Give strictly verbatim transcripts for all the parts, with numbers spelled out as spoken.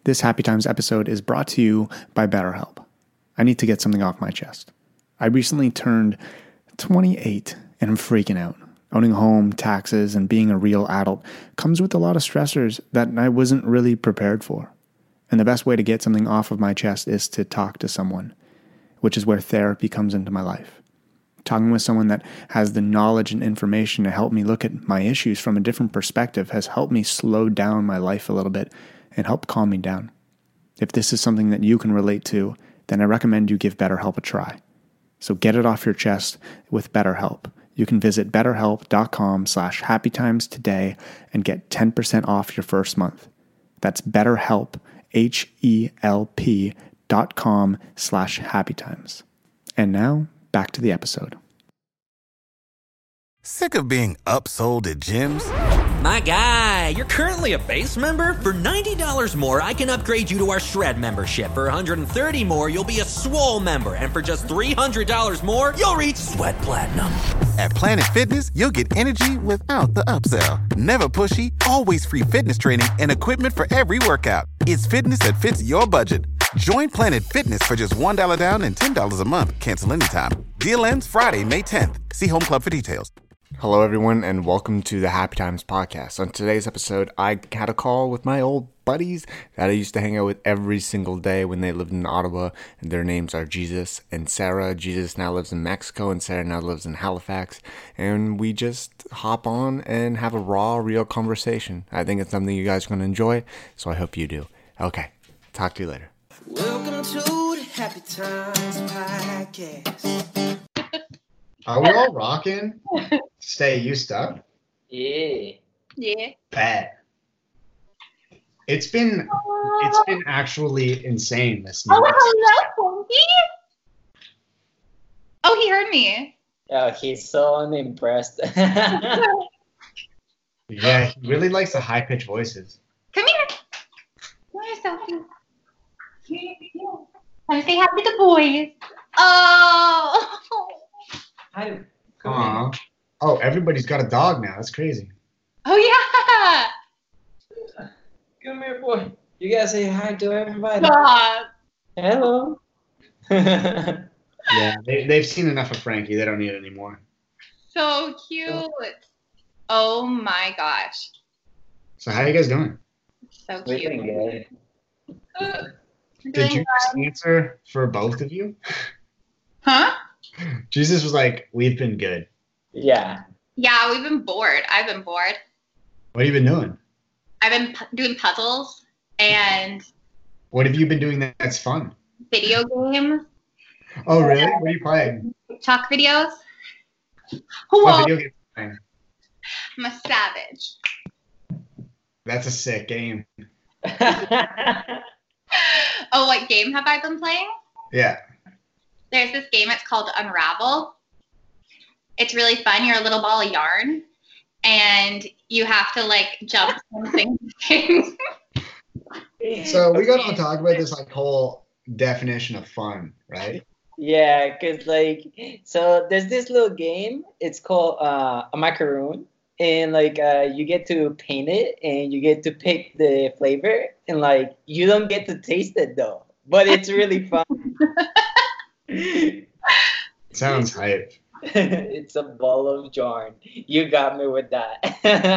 This Happy Times episode is brought to you by BetterHelp. I need to get something off my chest. I recently turned twenty-eight and I'm freaking out. Owning a home, taxes, and being a real adult comes with a lot of stressors that I wasn't really prepared for. And the best way to get something off of my chest is to talk to someone, which is where therapy comes into my life. Talking with someone that has the knowledge and information to help me look at my issues from a different perspective has helped me slow down my life a little bit and help calm me down. If this is something that you can relate to, then I recommend you give BetterHelp a try. So get it off your chest with BetterHelp. You can visit betterhelp.com slash happytimes today and get ten percent off your first month. That's BetterHelp, H-E-L-P dot com slash happytimes. And now, back to the episode. Sick of being upsold at gyms? My guy, you're currently a base member? For ninety dollars more, I can upgrade you to our Shred membership. For one hundred thirty dollars more, you'll be a Swole member. And for just three hundred dollars more, you'll reach Sweat Platinum. At Planet Fitness, you'll get energy without the upsell. Never pushy, always free fitness training and equipment for every workout. It's fitness that fits your budget. Join Planet Fitness for just one dollar down and ten dollars a month. Cancel anytime. Deal ends Friday, May tenth. See Home Club for details. Hello, everyone, and welcome to the Happy Times podcast. On today's episode, I had a call with my old buddies that I used to hang out with every single day when they lived in Ottawa, and their names are Jesus and Sarah. Jesus now lives in Mexico, and Sarah now lives in Halifax, and we just hop on and have a raw, real conversation. I think it's something you guys are going to enjoy, so I hope you do. Okay, talk to you later. Welcome to the Happy Times podcast. Are we all rocking? Stay, you stuck? Yeah. Yeah. Bet. It's been it's been actually insane this month. Oh, hello, Funky. Oh, he heard me. Oh, he's so unimpressed. Yeah, he really likes the high pitched voices. Come here. Come here, Sophie. Come say hi to the boys. Oh. Hi. Aw. Oh, everybody's got a dog now. That's crazy. Oh, yeah. Come here, boy. You gotta say hi to everybody. Stop. Hello. Yeah, they, they've seen enough of Frankie. They don't need it anymore. So cute. Oh, my gosh. So how you guys doing? So We're cute. doing good. Did you just answer for both of you? Huh? Jesus was like, we've been good. Yeah. Yeah, we've been bored. I've been bored. What have you been doing? I've been pu- doing puzzles and What have you been doing that's fun? video games, Oh, really? What are you playing? TikTok videos. What Whoa, video game are you playing? I'm a savage. That's a sick game. Oh, what game have I been playing? Yeah. There's this game, it's called Unravel. It's really fun. You're a little ball of yarn, and you have to, like, jump from thing to thing. So we got to talk about this like whole definition of fun, right? Yeah, cause like, so there's this little game. It's called uh, a macaroon, and like uh, you get to paint it, and you get to pick the flavor, and like you don't get to taste it though, but it's really fun. Sounds hype. It's a ball of yarn. You got me with that.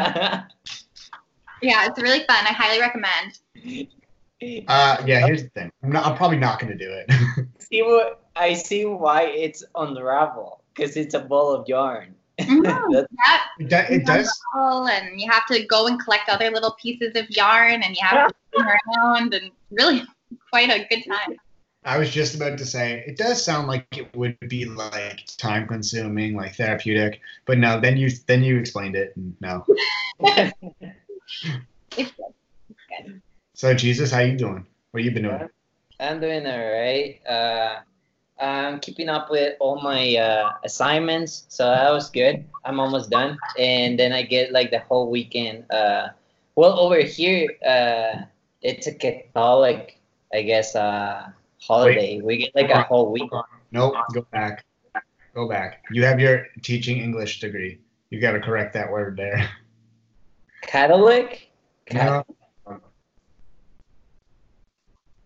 Yeah, it's really fun. I highly recommend. Uh, yeah. Here's the thing. I'm not. I'm probably not going to do it. See what I see why it's Unravel, because it's a ball of yarn. Mhm. That's- Yeah, It, do, it does. Unravel, and you have to go and collect other little pieces of yarn, and you have to spin around, and really quite a good time. I was just about to say it does sound like it would be like time consuming, like therapeutic, but no. Then you then you explained it. And no. It's good. It's good. So Jesus, how you doing? What you been doing? I'm doing all right. Uh, I'm keeping up with all my uh, assignments, so that was good. I'm almost done, and then I get like the whole weekend. Uh, well, over here, uh, it's a Catholic, I guess, uh, holiday. We get like a whole week. Nope. Go back. Go back. You have your teaching English degree. You got to correct that word there. Catholic? No.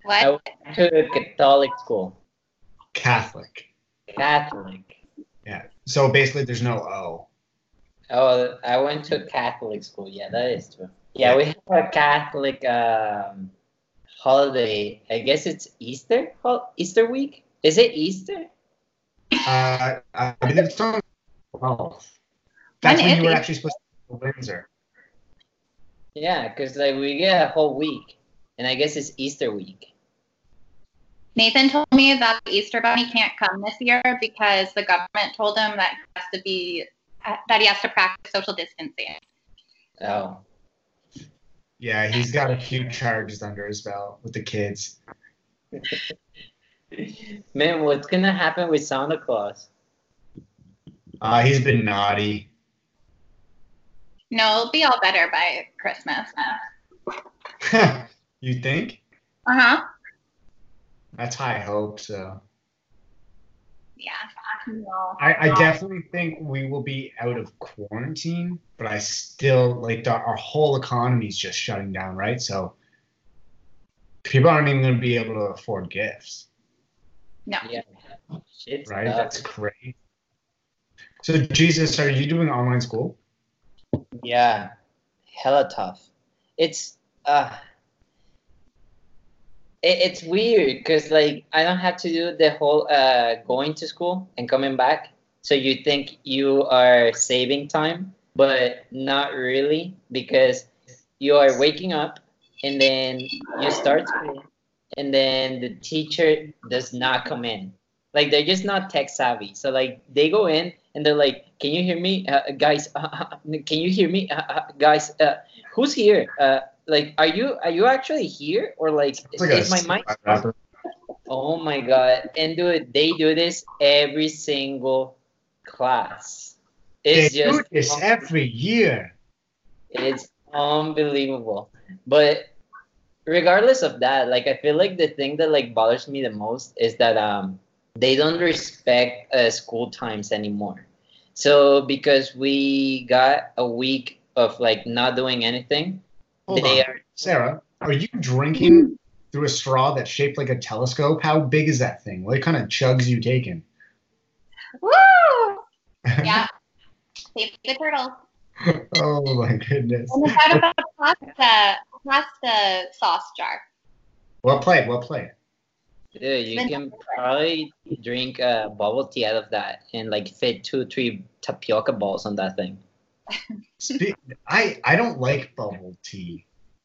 I What? went to a Catholic school. Catholic. Catholic. Yeah. So basically, there's no O. Oh, I went to a Catholic school. Yeah, that is true. Yeah, we have a Catholic um, holiday. I guess it's Easter. Hol- Easter week. Is it Easter? Uh, I believe it's on twelfth. That's When when is you were Easter? actually supposed to go to Windsor. Yeah, because like we get a whole week, and I guess it's Easter week. Nathan told me that the Easter Bunny can't come this year because the government told him that he has to be that he has to practice social distancing. Oh, Yeah, he's got a few charges under his belt with the kids. man, what's gonna happen with Santa Claus? Uh, he's been naughty. No, it'll be all better by Christmas. You think? Uh huh. That's high hopes. So Yeah. No. I, I definitely think we will be out of quarantine, but I still like the, our whole economy is just shutting down, right? So people aren't even going to be able to afford gifts, No. Yeah, shit. right? sucks. That's crazy. So Jesus, are you doing online school? Yeah, hella tough. It's uh, it, it's weird because like I don't have to do the whole uh going to school and coming back. So you think you are saving time, but not really because you are waking up and then you start school and then the teacher does not come in. Like they're just not tech savvy. So like they go in and they're like, "Can you hear me, uh, guys? Uh, can you hear me, uh, uh, guys? Uh, who's here? Uh, like, are you are you actually here or like, It's like is a my mic?" rapper. Oh my god! And do it. They do this every single class. They It's do just this every year. it's unbelievable. But regardless of that, like I feel like the thing that like bothers me the most is that um they don't respect uh, school times anymore. So because we got a week of like not doing anything, Hold they on. are Sarah, are you drinking through a straw that's shaped like a telescope? How big is that thing? What kind of chugs you taking? Woo! Yeah. Save the turtles. Oh my goodness. And it's out of a pasta, pasta sauce jar. Well played, well played. dude, you can probably drink uh, bubble tea out of that and like fit two, three tapioca balls on that thing. Spe- I I don't like bubble tea.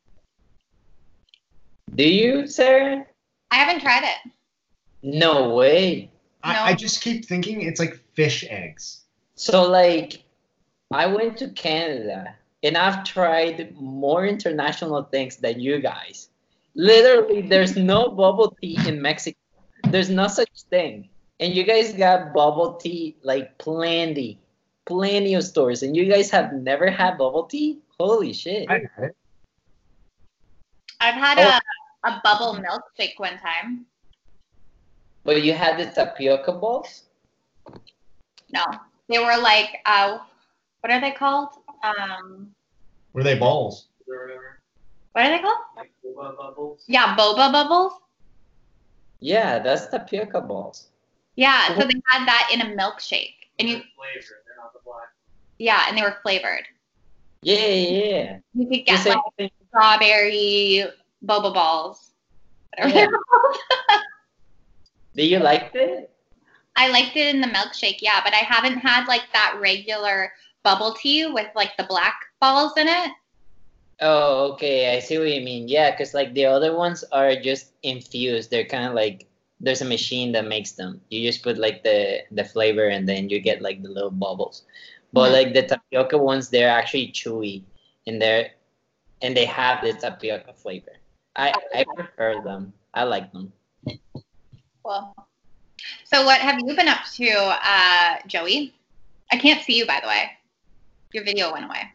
Do you, Sarah? I haven't tried it. No way. I, No. I just keep thinking it's like fish eggs. So like, I went to Canada and I've tried more international things than you guys. Literally, there's no bubble tea in Mexico. There's no such thing. And you guys got bubble tea like plenty, plenty of stores. And you guys have never had bubble tea? Holy shit. I got it. I've had Oh. a, a bubble milkshake one time. But you had the tapioca balls? No, they were like, uh, what are they called? Um, Were they balls? what are they called? Yeah, boba bubbles. Yeah, that's tapioca balls. Yeah, so they had that in a milkshake, and you. Yeah, and they were flavored. Yeah, yeah, yeah. You could The get same like thing. strawberry boba balls. Whatever Yeah. they're called. Do you like it? I liked it in the milkshake, yeah, but I haven't had like that regular bubble tea with like the black balls in it. Oh, okay. I see what you mean. Yeah, because like the other ones are just infused. They're kind of like there's a machine that makes them. You just put like the the flavor and then you get like the little bubbles. But Mhm. like the tapioca ones, they're actually chewy and they're and they have the tapioca flavor. I I prefer them. I like them. Cool. So what have you been up to, uh, Joey? I can't see you, by the way. Your video went away.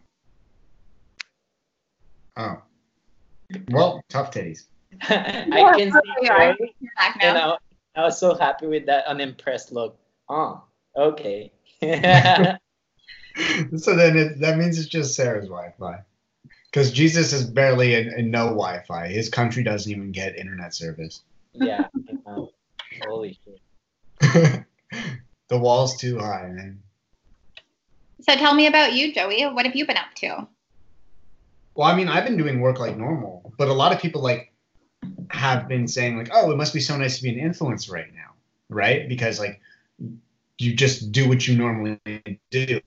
Oh. Well, tough titties. I can see you are. Joey, You're back and now. I, I was so happy with that unimpressed look. Oh, okay. So then it, that means it's just Sarah's Wi-Fi. Because Jesus is barely in, in no Wi-Fi. His country doesn't even get internet service. Yeah. I know. Holy shit. The wall's too high, man. So tell me about you, Joey. What have you been up to? Well, I mean, I've been doing work like normal, but a lot of people like have been saying like, "Oh, it must be so nice to be an influencer right now," right? Because like you just do what you normally do.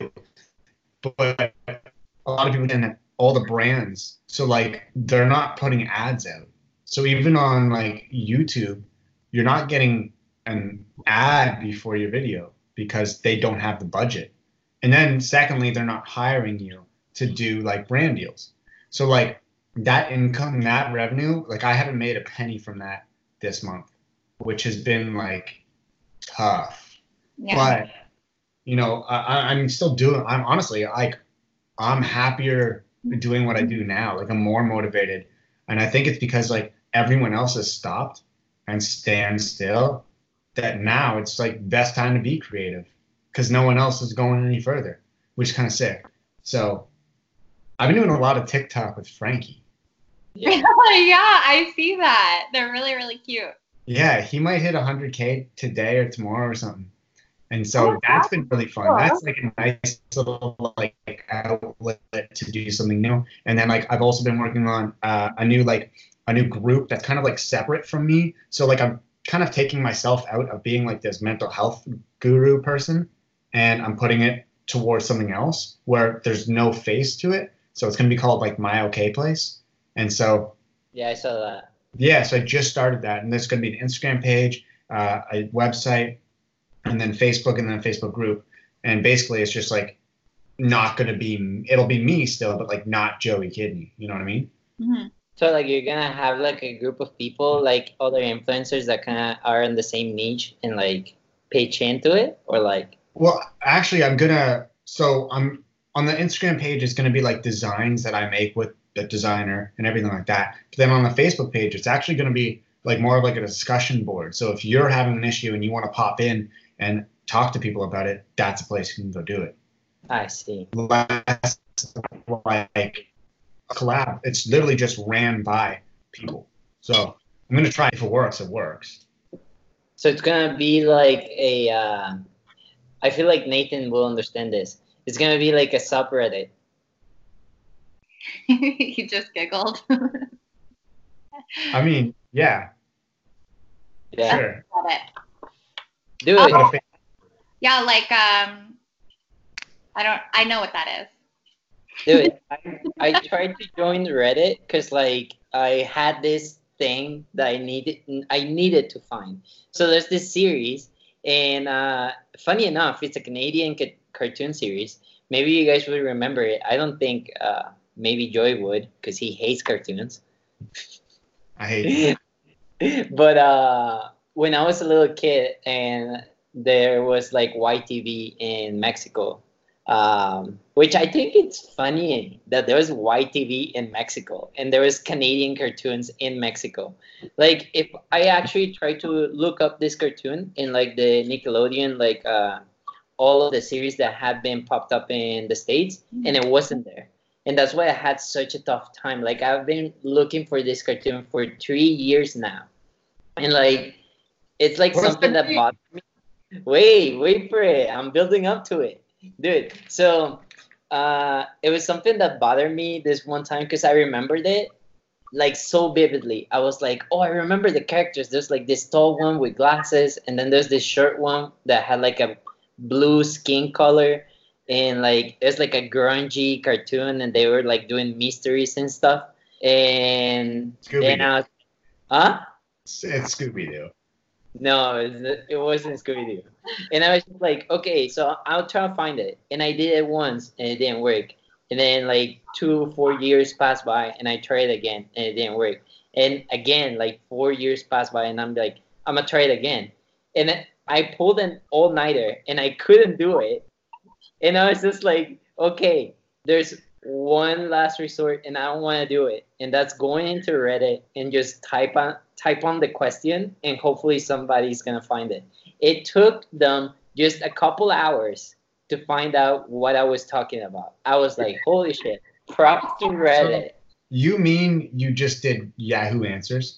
But a lot of people can all the brands, so like they're not putting ads out. So even on like YouTube, you're not getting an ad before your video because they don't have the budget. And then secondly, they're not hiring you to do like brand deals. So like that income, that revenue, like I haven't made a penny from that this month, which has been like tough. Yeah. But you know, I, I'm still doing. I'm honestly like I'm happier doing what I do now. Like I'm more motivated, and I think it's because like everyone else has stopped and stand still. That now it's like best time to be creative because no one else is going any further, which is kind of sick. So I've been doing a lot of TikTok with Frankie. Yeah. yeah, I see that. They're really, really cute. Yeah, he might hit one hundred K today or tomorrow or something. And so Oh, that's been really fun. cool. That's like a nice little like outlet to do something new. And then like I've also been working on uh, a new like a new group that's kind of like separate from me. So like I'm kind of taking myself out of being like this mental health guru person, and I'm putting it towards something else where there's no face to it. So it's gonna be called like My Okay Place. And so Yeah, I saw that. yeah, so I just started that, and there's going to be an Instagram page, uh, a website, and then Facebook, and then a Facebook group. And basically, it's just like not going to be, it'll be me still, but like not Joey Kidney. You know what I mean? Mm-hmm. So like you're gonna have like a group of people, like other influencers that kind of are in the same niche and like pitch into it, or like. Well, actually, I'm gonna. So I'm on the Instagram page. It's going to be like designs that I make with the designer and everything like that. But then on the Facebook page, it's actually going to be like more of like a discussion board. So if you're having an issue and you want to pop in and talk to people about it, that's a place you can go do it. I see. Less like a collab. It's literally just ran by people. So I'm going to try. If it works, it works. So it's gonna be like a. Uh, I feel like Nathan will understand this. It's gonna be like a subreddit. He just giggled. I mean, yeah, Yeah. sure. Got it. Do Oh. it. But if it- Yeah, like um, I don't. I know what that is. Do it. I, I tried to join Reddit because like I had this thing that I needed I needed to find. So there's this series, and uh, funny enough, it's a Canadian ca- cartoon series. Maybe you guys would remember it. I don't think uh, maybe Joy would because he hates cartoons. I hate it. But uh, when I was a little kid and there was like Y T V in Mexico, um, which I think it's funny that there was Y T V in Mexico and there was Canadian cartoons in Mexico. Like if I actually tried to look up this cartoon in like the Nickelodeon, like uh, all of the series that had been popped up in the States, and it wasn't there. And that's why I had such a tough time. Like I've been looking for this cartoon for three years now. And like, it's like What's something the that name? bothers me. Wait, wait for it. I'm building up to it. Dude, so uh, it was something that bothered me this one time because I remembered it like so vividly. I was like, oh, I remember the characters. There's like this tall one with glasses, and then there's this short one that had like a blue skin color, and like it's like a grungy cartoon, and they were like doing mysteries and stuff. And then I was, huh? It's, it's Scooby Doo. No, it it wasn't Scooby Doo. And I was just like, okay, so I'll try to find it. And I did it once, and it didn't work. And then like two, four years passed by, and I tried again, and it didn't work. And again, like four years passed by, and I'm like, I'm gonna try it again. And then I pulled an all-nighter, and I couldn't do it. And I was just like, okay, there's one last resort, and I don't want to do it. And that's going into Reddit and just type on type on the question, and hopefully somebody's gonna find it. It took them just a couple hours to find out what I was talking about. I was like, holy shit. Props to Reddit. You mean you just did Yahoo Answers?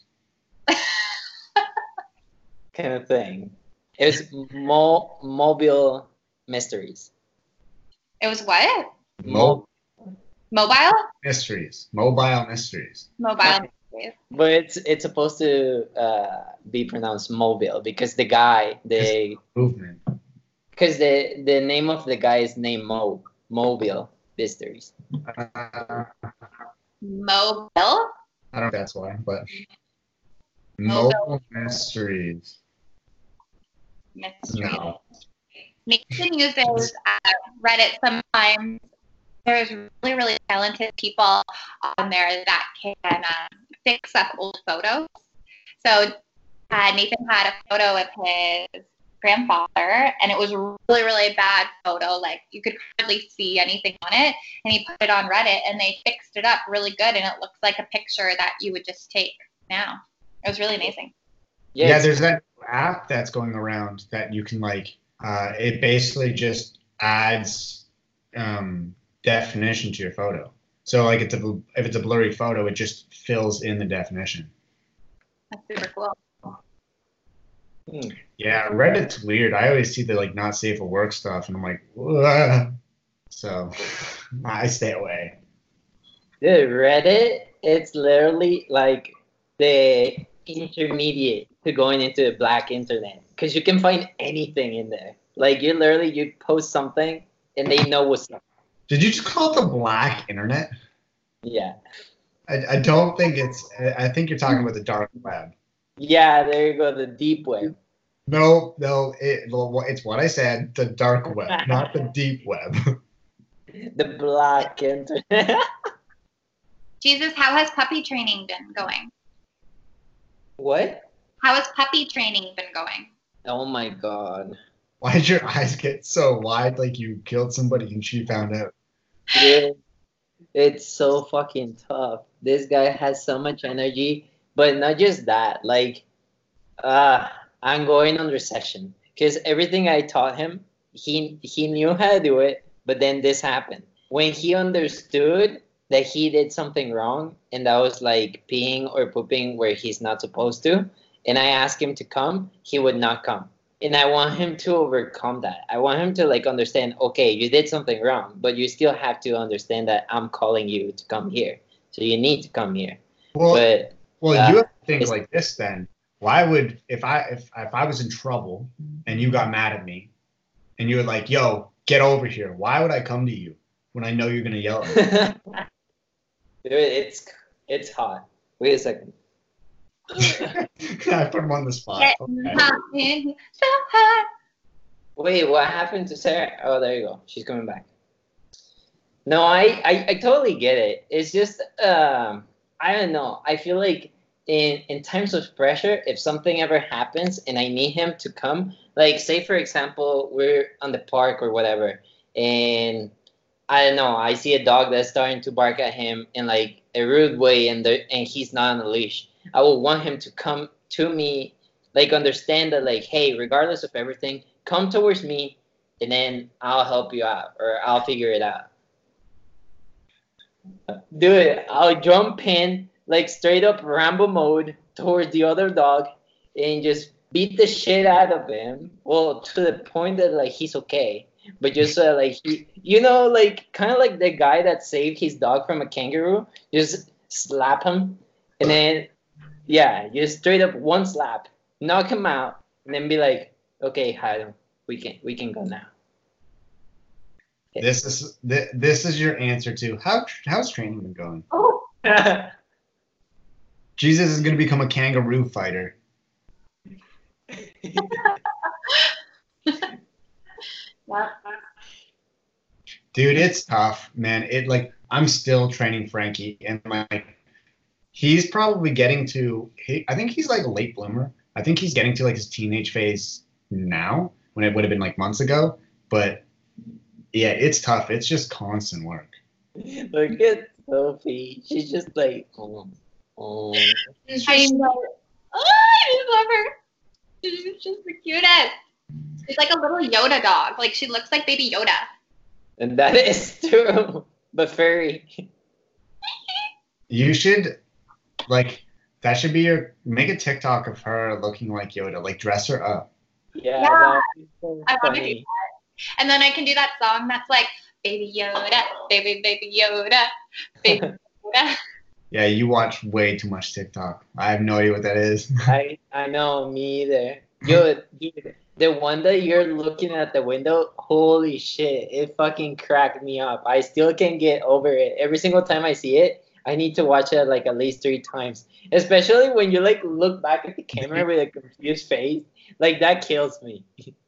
Kind of thing. It was mo- mobile mysteries. It was what? Mo- Mobile? mysteries. Mobile mysteries. Mobile. But it's it's supposed to uh, be pronounced mobile because the guy, the Movement. because the the name of the guy is named Mo. Mobile Mysteries. Uh, Mobile? I don't know if that's why, but mobile mysteries. Mystery. No. Nathan uses uh, Reddit sometimes. There's really, really talented people on there that can um, fix up old photos. So uh, Nathan had a photo of his grandfather, and it was a really, really bad photo. Like, you could hardly see anything on it. And he put it on Reddit, and they fixed it up really good, and it looks like a picture that you would just take now. It was really amazing. Yeah, Yeah, it's- there's that app that's going around that you can like. Uh, it basically just adds um, definition to your photo. So like, it's a, if it's a blurry photo, it just fills in the definition. That's super cool. Hmm. Yeah, Reddit's weird. I always see the like not safe for work stuff, and I'm like, ugh. So I stay away. Dude, Reddit, it's literally like the intermediate to going into the black internet because you can find anything in there. Like, you literally, you post something and they know what's up. Did you just call it the black internet? Yeah. I, I don't think it's. I think you're talking about the dark web. Yeah, there you go, the deep web. No, no, it, well, it's what I said. The dark web, not the deep web. The black internet. Jesus, how has puppy training been going? What? How has puppy training been going? Oh my god. Why did your eyes get so wide like you killed somebody and she found out? Dude, it's so fucking tough. This guy has so much energy, but not just that. Like, uh, I'm going under session because everything I taught him, he he knew how to do it, but then this happened. When he understood that he did something wrong, and that was like peeing or pooping where he's not supposed to, and I asked him to come, he would not come. And I want him to overcome that. I want him to like understand, okay, you did something wrong, but you still have to understand that I'm calling you to come here. So you need to come here. Well, But well, uh, you have to think it's- like this then. Why would if I if if I was in trouble and you got mad at me, and you were like, "Yo, get over here," why would I come to you when I know you're gonna yell at me? dude, it's it's hot. Wait a second. I put him on the spot. Getting Okay. hot in so hot. Wait, what happened to Sarah? Oh, there you go. She's coming back. No, I, I, I totally get it. It's just, um, I don't know. I feel like in, in times of pressure, if something ever happens and I need him to come, like say, for example, we're on the park or whatever, and I don't know, I see a dog that's starting to bark at him in like a rude way and the, and he's not on a leash. I would want him to come to me, like understand that like, hey, regardless of everything, come towards me and then I'll help you out or I'll figure it out. Dude, I'll jump in like straight up Rambo mode towards the other dog and just beat the shit out of him. Well, to the point that like he's okay. But just uh, like he, you know, like kind of like the guy that saved his dog from a kangaroo. Just slap him, and then yeah, just straight up one slap, knock him out, and then be like, okay, Hyden, we can we can go now. This is th- this is your answer to how how's training been going? Oh. Jesus is gonna become a kangaroo fighter. Dude, it's tough, man. It like I'm still training Frankie, and like he's probably getting to. He, I think he's like a late bloomer. I think he's getting to like his teenage phase now, when it would have been like months ago. But yeah, it's tough. It's just constant work. Look at Sophie. She's just like, oh, oh. I know. Oh, I just love her. She's just the cutest. She's like a little Yoda dog. Like, she looks like baby Yoda. And that is true, but furry. You should like that should be your make a TikTok of her looking like Yoda, like dress her up. Yeah, Yeah. that would be so I want to do funny. that. And then I can do that song that's like, Baby Yoda, baby, baby Yoda, baby Yoda. Yeah, you watch way too much TikTok. I have no idea what that is. I I know, me either. Yo, dude, the one that you're looking at the window, holy shit, it fucking cracked me up. I still can't get over it. Every single time I see it, I need to watch it like at least three times. Especially when you like look back at the camera with a confused face. Like that kills me.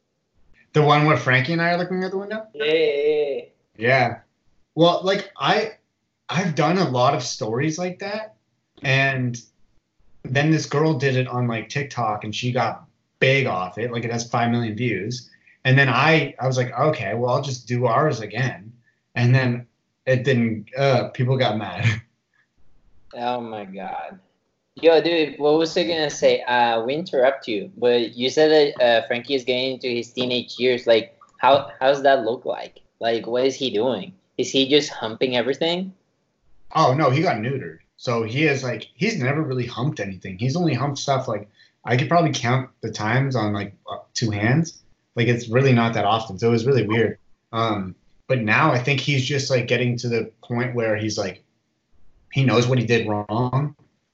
The one where Frankie and I are looking at the window? Yeah. Yeah. Well, like I I've done a lot of stories like that, and then this girl did it on like TikTok and she got big off it. Like it has five million views. And then I I was like, okay, well I'll just do ours again. And then it didn't uh people got mad. Oh my god. Yo, dude, what was I gonna say? Uh, we interrupt you, but you said that uh, Frankie is getting into his teenage years. Like, how how's that look like? Like, what is he doing? Is he just humping everything? Oh no, he got neutered. So he is like he's never really humped anything. He's only humped stuff like I could probably count the times on like uh, two hands. Like it's really not that often. So it was really weird. Um, but now I think he's just like getting to the point where he's like he knows what he did wrong.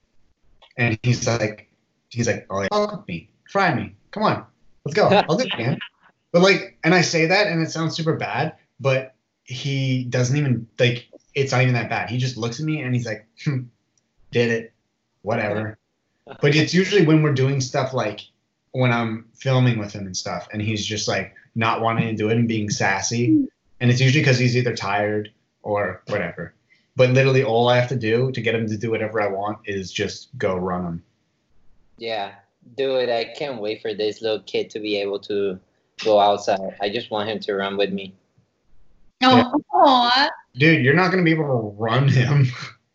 And he's like, he's like, oh, yeah, cook me, fry me, come on, let's go, I'll do it again. But like, and I say that, and it sounds super bad, but he doesn't even like. It's not even that bad. He just looks at me and he's like, hmm, did it, whatever. But it's usually when we're doing stuff like when I'm filming with him and stuff, and he's just like not wanting to do it and being sassy, and it's usually because he's either tired or whatever. But literally all I have to do to get him to do whatever I want is just go run him. Yeah, dude, I can't wait for this little kid to be able to go outside. I just want him to run with me. Oh, aw. Dude, you're not going to be able to run him.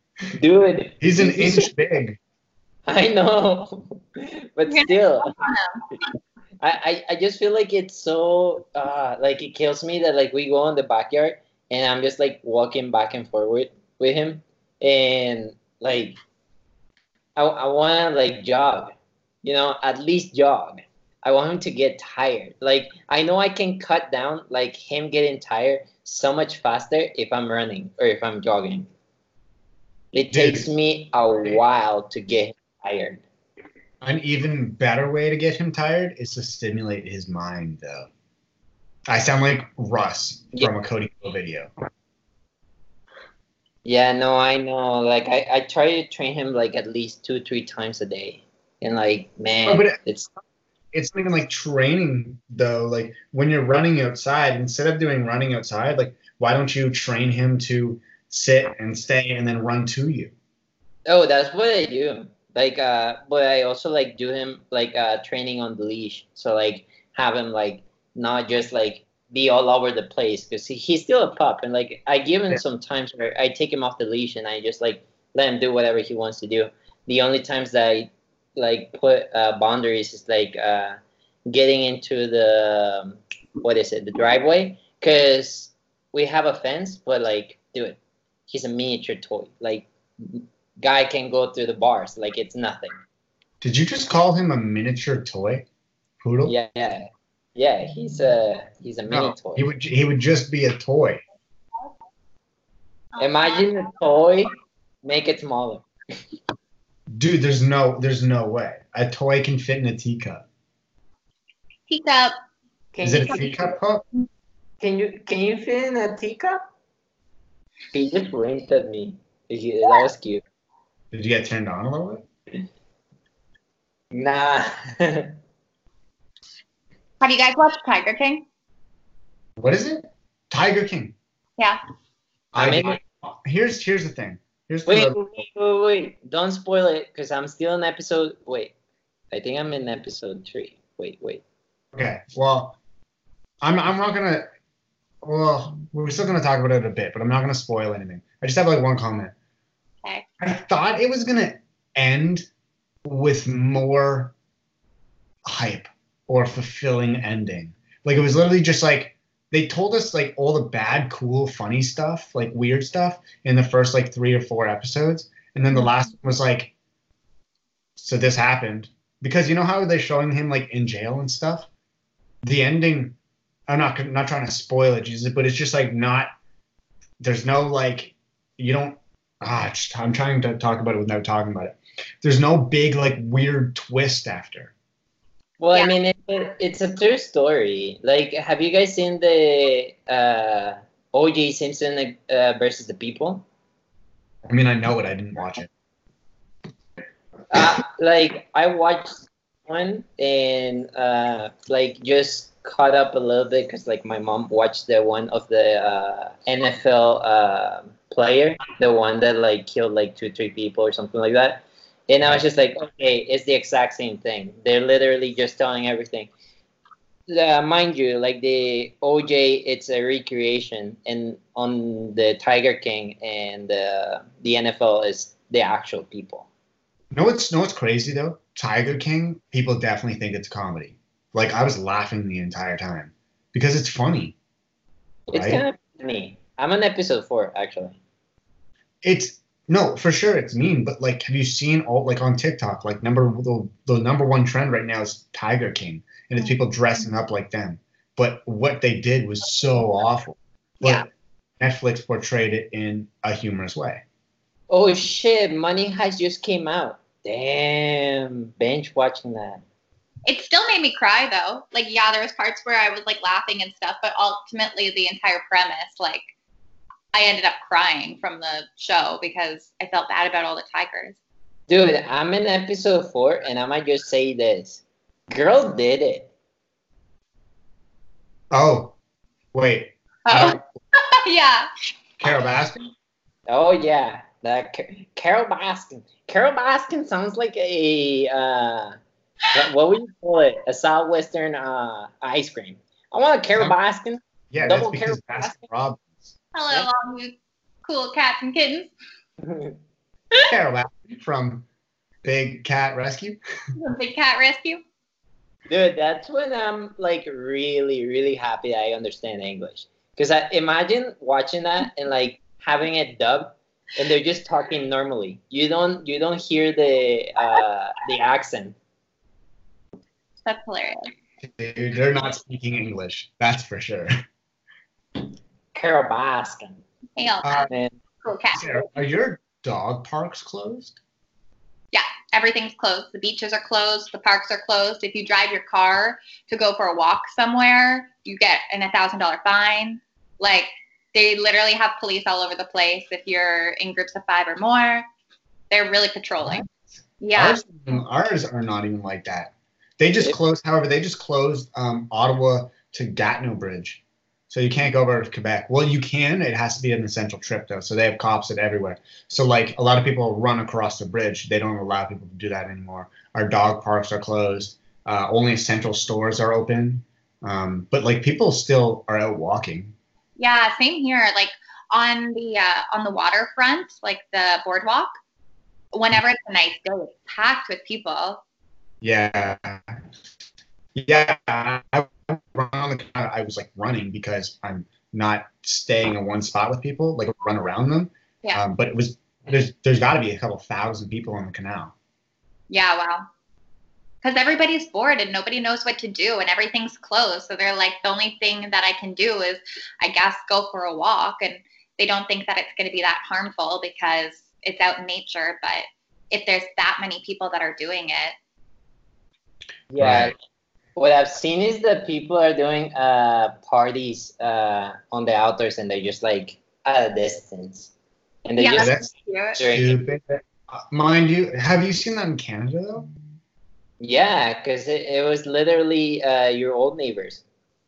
Dude, He's an inch big. I know, but You're still, gonna run him. I, I, I just feel like it's so, uh, like it kills me that like we go in the backyard and I'm just like walking back and forward with him, and like I, I want to like jog, you know, at least jog. I want him to get tired. Like I know I can cut down like him getting tired so much faster if I'm running or if I'm jogging. It takes me a while to get him tired. An even better way to get him tired is to stimulate his mind, though. I sound like Russ from a Cody Ko video. Yeah, no, I know. Like I, I try to train him like at least two, three times a day. And like, man, Oh, but it- it's It's not even like training, though. Like when you're running outside, instead of doing running outside, like why don't you train him to sit and stay and then run to you? oh, that's what I do. Like, uh, but I also like do him like uh training on the leash. So like have him like not just like be all over the place because he, he's still a pup, and like I give him Yeah. some times where I take him off the leash and I just like let him do whatever he wants to do. The only times that I like put uh, boundaries is like uh, getting into the um, what is it the driveway, because we have a fence, but like dude, he's a miniature toy. Like guy can go through the bars like it's nothing. Did you just call him a miniature toy? Poodle? Yeah, yeah, yeah. He's a he's a mini No, toy. he would he would just be a toy. Imagine a toy, make it smaller. Dude, there's no there's no way. A toy can fit in a teacup. Teacup. Can Is you, it a teacup pup? Can you can you fit in a teacup? He just winked at me. He, that was cute. Did you get turned on a little bit? Nah. Have you guys watched Tiger King? What is it? Tiger King. Yeah. I mean- I, here's here's the thing. Here's the Wait, wait, wait, wait. Don't spoil it, because I'm still in episode. Wait. I think I'm in episode three. Wait, wait. Okay. Well, I'm I'm not gonna. Well, we're still gonna talk about it a bit, but I'm not gonna spoil anything. I just have like one comment. Okay. I thought it was gonna end with more hype or fulfilling ending. Like it was literally just like they told us like all the bad, cool, funny stuff, like weird stuff in the first like three or four episodes, And then the last one was like, so this happened. Because you know how they're showing him like in jail and stuff? The ending, I'm not not trying to spoil it, Jesus, but it's just like not, there's no like, you don't, ah, just, I'm trying to talk about it without talking about it. There's no big like weird twist after. Well, Yeah. I mean, it, it, it's a true story. Like, have you guys seen the uh, O J Simpson uh, versus the People? I mean, I know it, I didn't watch it. Uh, like, I watched one and uh, like just caught up a little bit because like my mom watched the one of the uh, N F L uh, player, the one that like killed like two, three people or something like that. And I was just like, okay, it's the exact same thing. They're literally just telling everything. Uh, mind you, like the O J, it's a recreation, and on the Tiger King and uh, the N F L is the actual people. No, what's no, what's crazy though? Tiger King, people definitely think it's a comedy. Like I was laughing the entire time because it's funny. It's Right? kind of funny. I'm on episode four, actually. It's no, for sure it's mean, but like, have you seen all like on TikTok? Like number the, the number one trend right now is Tiger King, and it's people dressing up like them. But what they did was so awful. But Yeah. Netflix portrayed it in a humorous way. Oh shit, Money Heist just came out. Damn, binge watching that. It still made me cry though. Like, yeah, there was parts where I was like laughing and stuff, but ultimately the entire premise, like, I ended up crying from the show because I felt bad about all the tigers. Dude, I'm in episode four, and I might just say this. Girl did it. Oh, wait, I Oh, don't, yeah. Carol Baskin? Oh yeah, that Ca- Carol Baskin. Carol Baskin sounds like a uh, what, what would you call it? A southwestern uh ice cream. I want a Carol Baskin. Yeah, Double that's because Carol Baskin Robbins. Hello, all you cool cats and kittens. Carol Baskin from Big Cat Rescue. The Big Cat Rescue. Dude, that's when I'm like really, really happy I understand English. Because I imagine watching that and like having it dubbed, and they're just talking normally. You don't, you don't hear the uh, the accent. That's hilarious. Dude, they're not speaking English. That's for sure. Carol Baskin. Hey, all Uh, Man, cool cat. Sarah, are your dog parks closed? Yeah, everything's closed. The beaches are closed. The parks are closed. If you drive your car to go for a walk somewhere, you get an one thousand dollars fine. Like, they literally have police all over the place. If you're in groups of five or more, they're really patrolling. Yeah. Ours, ours are not even like that. They just It- closed, however, they just closed um, Ottawa to Gatineau Bridge. So you can't go over to Quebec. Well, you can. It has to be an essential trip, though. So they have cops at everywhere. So, like, a lot of people run across the bridge. They don't allow people to do that anymore. Our dog parks are closed. Uh, only essential stores are open. Um, but, like, people still are out walking. Yeah, same here. Like on the uh, on the waterfront, like the boardwalk, whenever it's a nice day, it's packed with people. Yeah. Yeah. I, run on the, I was, like, running because I'm not staying in one spot with people, like, run around them. Yeah. Um, but it was there's there's got to be a couple thousand people on the canal. Yeah, wow. Because everybody's bored and nobody knows what to do and everything's closed. So they're like, the only thing that I can do is, I guess, go for a walk. And they don't think that it's going to be that harmful because it's out in nature. But if there's that many people that are doing it, yeah. Right. What I've seen is that people are doing uh parties uh on the outdoors, and they're just like at a distance, and they Yeah, just that's cute. drink. Stupid. Uh, mind you, have you seen that in Canada though? Yeah, because it, it was literally uh your old neighbors.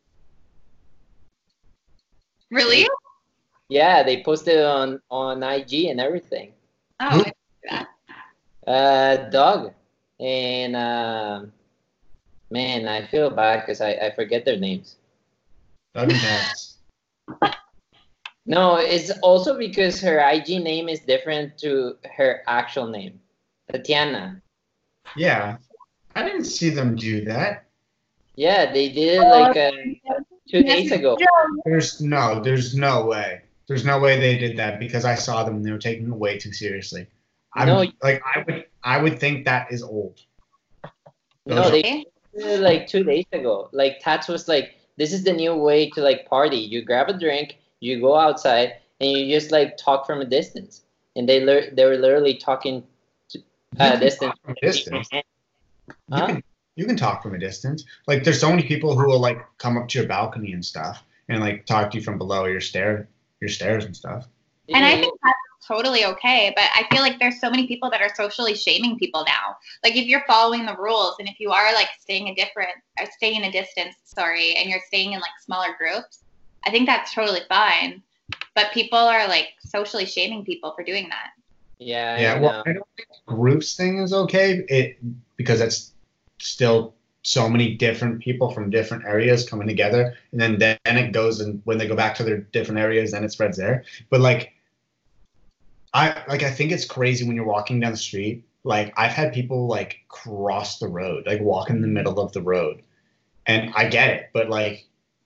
Really? Yeah, they posted it on on I G and everything. Oh, Who? I didn't do that. Uh, Doug and uh, man, I feel bad because I, I forget their names. Doug and Tess. No, it's also because her I G name is different to her actual name, Tatiana. Yeah, I didn't see them do that. Yeah, they did it like uh, two days ago. There's no, there's no way. There's no way they did that because I saw them and they were taking it way too seriously. I'm No, like I would I would think that is old. no, Those they Okay. did it like two days ago. Like Tats was like, this is the new way to like party. You grab a drink, you go outside, and you just like talk from a distance. And they lear- they were literally talking to You uh, can distance. talk from a distance. You Huh? can you can talk from a distance. Like there's so many people who will like come up to your balcony and stuff and like talk to you from below your stair your stairs and stuff. And I Yeah. think that's totally okay, but I feel like there's so many people that are socially shaming people now. Like if you're following the rules and if you are like staying a different or staying a distance, sorry, and you're staying in like smaller groups, I think that's totally fine. But people are like socially shaming people for doing that. Yeah, Yeah, I well, know. I don't think groups thing is okay. It because it's still so many different people from different areas coming together, and then then it goes and when they go back to their different areas, then it spreads there. But like, I like I think it's crazy when you're walking down the street. Like I've had people like cross the road, like walk in the middle of the road, and I get it, but like,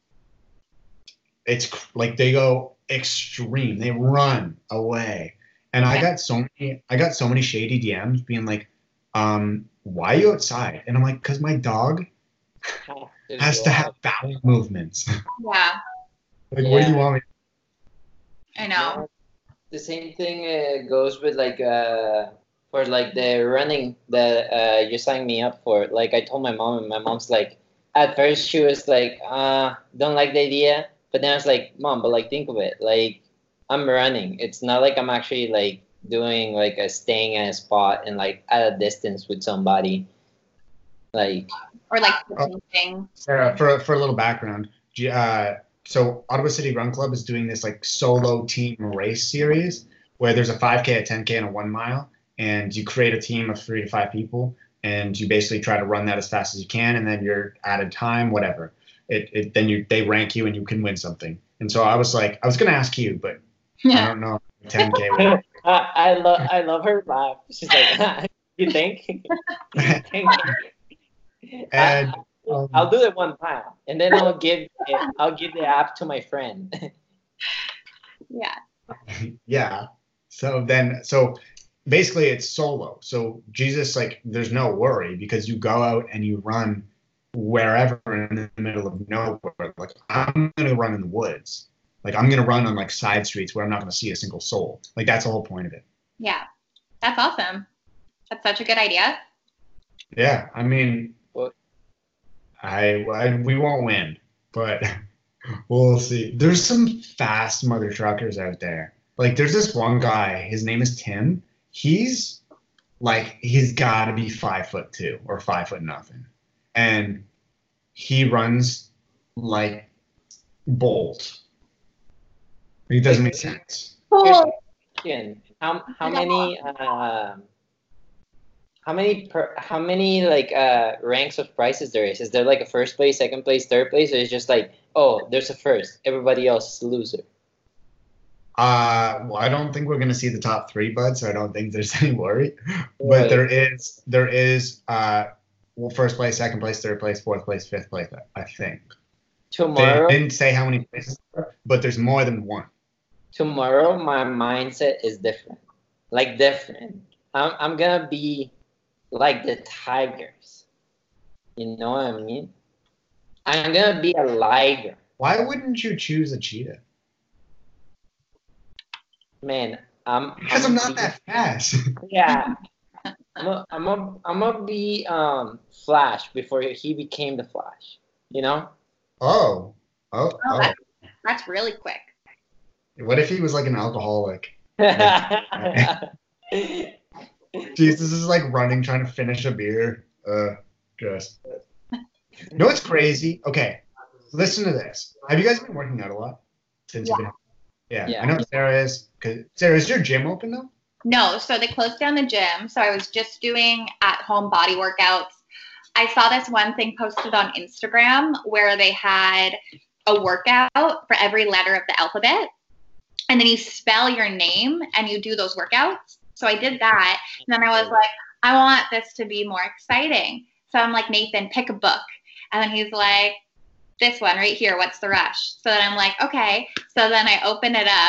it's cr- like they go extreme, they run away. And I got so many, I got so many shady D Ms being like, um, "Why are you outside?" And I'm like, "Cause my dog Just has go to have out. bowel movements. Yeah, Like, what do you Yeah. want me?" I know. The same thing uh, goes with like uh for like the running that uh you signed me up for. Like I told my mom, and my mom's like, at first she was like, uh, don't like the idea, but then I was like, Mom, but like think of it, like I'm running. It's not like I'm actually like doing like a staying in a spot and like at a distance with somebody. Like Or like Oh. switching things. Sarah, for for a little background, G- uh, so Ottawa City Run Club is doing this like solo team race series where there's a five K, a ten K, and a one mile, and you create a team of three to five people, and you basically try to run that as fast as you can, and then you're added time, whatever. It, it then you they rank you and you can win something. And so I was like, I was gonna ask you, but I Yeah. don't know. ten K. would- I, I love I love her laugh. She's like, you think? and um, I'll do it one time, and then I'll give it, I'll give the app to my friend. Yeah. yeah. So then, so basically, it's solo. So Jesus, like, there's no worry because you go out and you run wherever in the middle of nowhere. Like, I'm gonna run in the woods. Like, I'm gonna run on like side streets where I'm not gonna see a single soul. Like, that's the whole point of it. Yeah. That's awesome. That's such a good idea. Yeah. I mean, Well- I, I we won't win, but we'll see. There's some fast mother truckers out there. Like, there's this one guy. His name is Tim. He's like, he's got to be five foot two or five foot nothing, and he runs like Bolt. It doesn't make sense. Cool. Question: How how many um how many per, how many like uh ranks of prizes there is? Is there like a first place, second place, third place, or is it just like, oh, there's a first, everybody else is a loser? Uh, well, I don't think we're gonna see the top three, bud. So I don't think there's any worry. But Right. there is, there is, uh, well, first place, second place, third place, fourth place, fifth place. I think they Tomorrow, didn't say how many places, there are, but there's more than one. tomorrow, my mindset is different, like different. I'm I'm gonna be like the Tigers. You know what I mean? I'm gonna be a liger. Why wouldn't you choose a cheetah? Man, I'm Because I'm gonna not be- that fast. Yeah. I'm a, I'm a, I'm gonna be um Flash before he became the Flash. You know? Oh, oh, Oh, oh. that, that's really quick. What if he was like an alcoholic? yeah. Jeez, this is like running, trying to finish a beer. Uh, just. You know what's crazy? Okay, listen to this. Have you guys been working out a lot since you've been? Yeah, Yeah. I know Sarah is. Cause Sarah, is your gym open though? No, so they closed down the gym. So I was just doing at home body workouts. I saw this one thing posted on Instagram where they had a workout for every letter of the alphabet. And then you spell your name and you do those workouts. So I did that. And then I was like, I want this to be more exciting. So I'm like, Nathan, pick a book. And then he's like, this one right here, What's the Rush? So then I'm like, okay. So then I open it up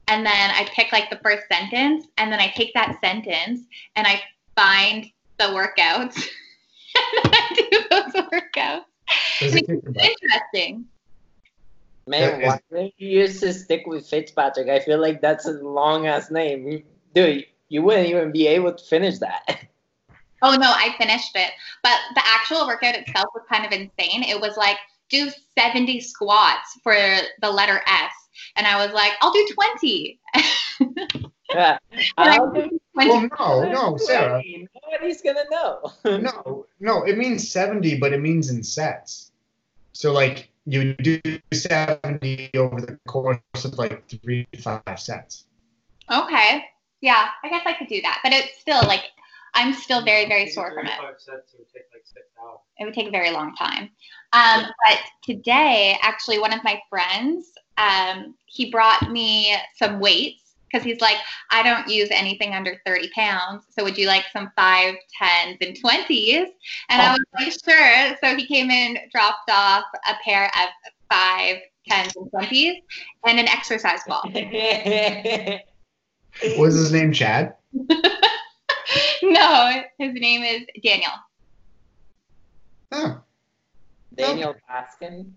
and then I pick like the first sentence, and then I take that sentence and I find the workouts, and then I do those workouts. Does it kick your butt? Interesting. Man, That why don't you used to stick with Fitzpatrick? I feel like that's a long ass name. Dude, you wouldn't even be able to finish that. Oh no, I finished it. But the actual workout itself was kind of insane. It was like, do seventy squats for the letter S. And I was like, I'll do twenty. Yeah. And I I'll did do twenty. Well, no, no, Sarah. Nobody's gonna know. No, no, it means seventy, but it means in sets. So like you do seventy over the course of like three to five sets. Okay. Yeah, I guess I could do that. But it's still like, I'm still very, very sore from it. Sets, it would take like six hours. It would take a very long time. Um, but today, actually, one of my friends, um, he brought me some weights because he's like, I don't use anything under thirty pounds. So would you like some five, tens, and twenties? And I was like, sure. So he came in, dropped off a pair of five, tens, and twenties, and an exercise ball. Was his name Chad? No, his name is Daniel. Oh. Daniel Baskin.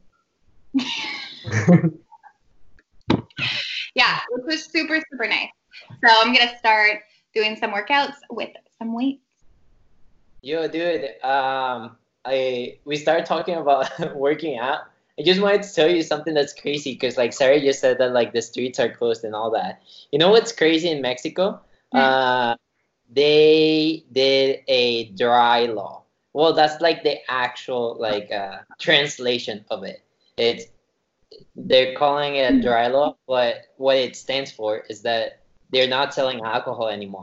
Yeah, it was super, super nice. So I'm going to start doing some workouts with some weights. Yo, dude, um, I we started talking about working out. I just wanted to tell you something that's crazy because, like, Sarah just said that, like, the streets are closed and all that. You know what's crazy in Mexico? Hmm. Uh, they did a dry law. Well, that's like the actual like uh, translation of it. It's they're calling it a dry law, but what it stands for is that they're not selling alcohol anymore.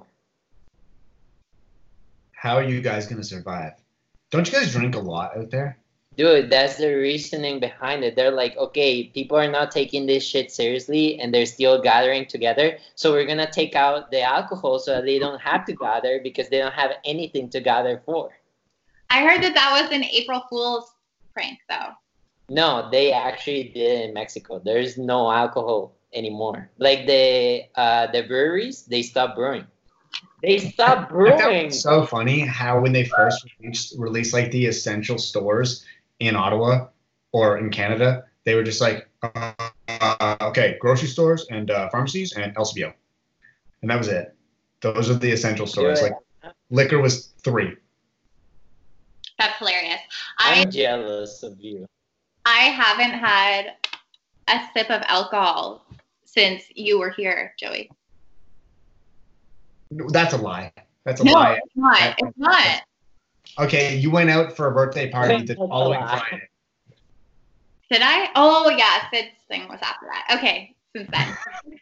How are you guys gonna survive? Don't you guys drink a lot out there? Dude, that's the reasoning behind it. They're like, okay, people are not taking this shit seriously and they're still gathering together. So we're going to take out the alcohol so that they don't have to gather because they don't have anything to gather for. I heard that that was an April Fool's prank, though. No, they actually did it in Mexico. There's no alcohol anymore. Like the uh, the breweries, they stopped brewing. They stopped I found brewing. it so funny how when they first released, released like the essential stores in Ottawa or in Canada, they were just like, uh, uh, okay, grocery stores and uh, pharmacies and L C B O. And that was it. Those are the essential stores. Dude, Like liquor was three. That's hilarious. I I'm jealous of you. I haven't had a sip of alcohol since you were here, Joey. No, that's a lie. That's a No, lie. it's not. It's not. Okay, you went out for a birthday party the That's a following lie. Friday. Did I? Oh, yeah. Sid's thing was after that. Okay, since then.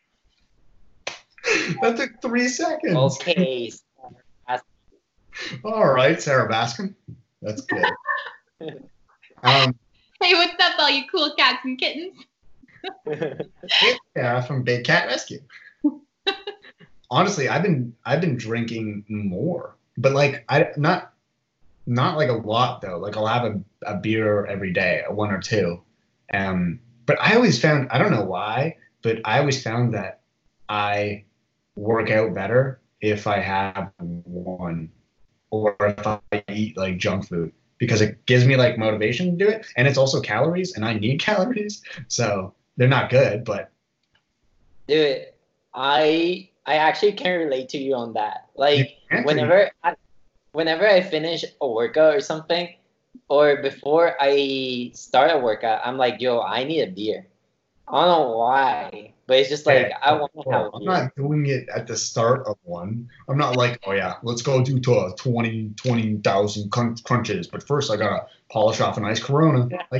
That took three seconds. Okay. All right, Sarah Baskin. That's good. um, Hey, what's up, all you cool cats and kittens? yeah, from Big Cat Rescue. Honestly, I've been I've been drinking more, but like I not not like a lot though. Like I'll have a, a beer every day, one or two. Um, but I always found I don't know why, but I always found that I work out better if I have one or if I eat like junk food because it gives me like motivation to do it, and it's also calories, and I need calories, so they're not good, but Dude, I I actually can relate to you on that. Like You can. whenever I, whenever I finish a workout or something, or before I start a workout, I'm like, yo, I need a beer. I don't know why, but it's just like Okay, I want to have a I'm beer. not doing it at the start of one. I'm not like, oh yeah, let's go do to a twenty twenty thousand crunch- crunches, but first I gotta polish off a nice Corona. Like,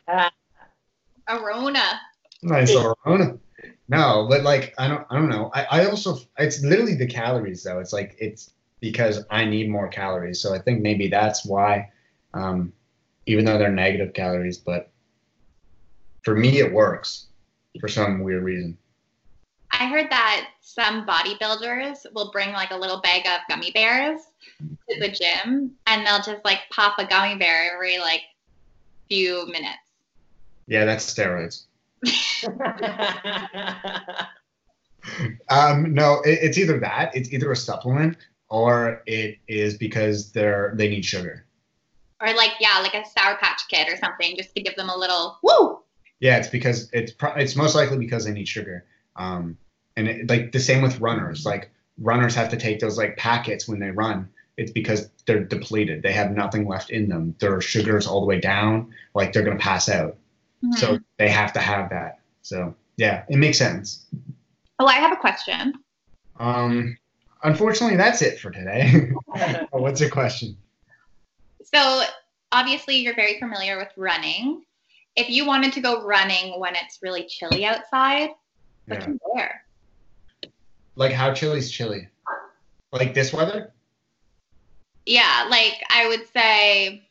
Arona. nice Corona. No, but like I don't I don't know. I, I also it's literally the calories though. It's like it's because I need more calories. So I think maybe that's why. Um, even though they're negative calories, but for me it works for some weird reason. I heard that some bodybuilders will bring like a little bag of gummy bears to the gym, and they'll just like pop a gummy bear every like few minutes. Yeah, that's steroids. Um, no, it, it's either that, it's either a supplement, or it is because they're they need sugar. Or like, yeah, like a Sour Patch Kid or something, just to give them a little woo. Yeah, it's because it's pro- it's most likely because they need sugar. Um, and it, like the same with runners. Like runners have to take those like packets when they run. It's because they're depleted. They have nothing left in them. Their sugar's all the way down. Like they're gonna pass out. Mhm. So they have to have that. So yeah, it makes sense. Oh, I have a question. Um, unfortunately, that's it for today. What's your question? So obviously you're very familiar with running. If you wanted to go running when it's really chilly outside, what Yeah. do you wear? Like how chilly's chilly? Like this weather? Yeah, like I would say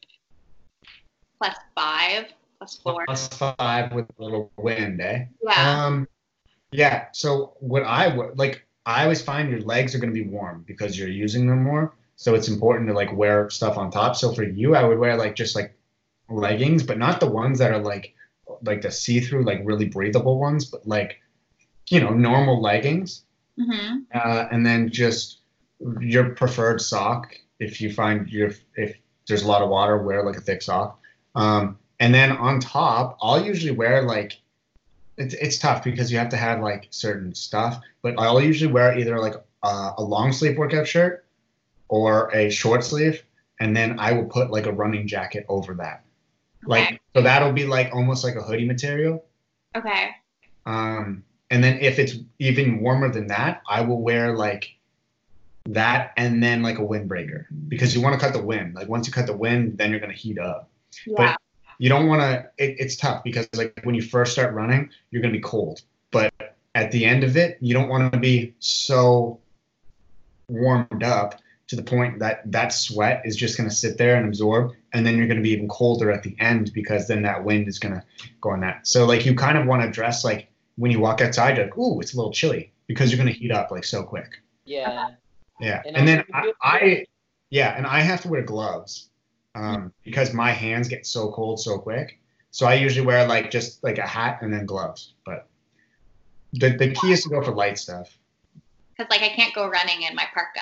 plus five, plus four. Plus five with a little wind, eh? Yeah. Um, yeah. So what I would like, I always find your legs are going to be warm because you're using them more. So it's important to like wear stuff on top. So for you, I would wear like just like leggings, but not the ones that are like like the see-through, like really breathable ones, but like you know normal leggings. Mm-hmm. Uh, and then just your preferred sock. If you find your if there's a lot of water, wear like a thick sock. Um, and then on top, I'll usually wear like it's it's tough because you have to have like certain stuff, but I'll usually wear either like a, a long sleeve workout shirt or a short sleeve, and then I will put like a running jacket over that. Like Okay. so that'll be like almost like a hoodie material. Okay. Um, and then if it's even warmer than that, I will wear like that and then like a windbreaker because you want to cut the wind. Like once you cut the wind, then you're going to heat up. Yeah. But you don't want to, it, it's tough because like when you first start running, you're going to be cold. But at the end of it, you don't want to be so warmed up to the point that that sweat is just going to sit there and absorb. And then you're going to be even colder at the end because then that wind is going to go on that. So like you kind of want to dress like when you walk outside, you're like, ooh, it's a little chilly because you're going to heat up like so quick. Yeah. Yeah. And And then also you I, feel- I, yeah, and I have to wear gloves um, because my hands get so cold so quick. So I usually wear like just like a hat and then gloves. But the, the key is to go for light stuff. Because like I can't go running in my parka.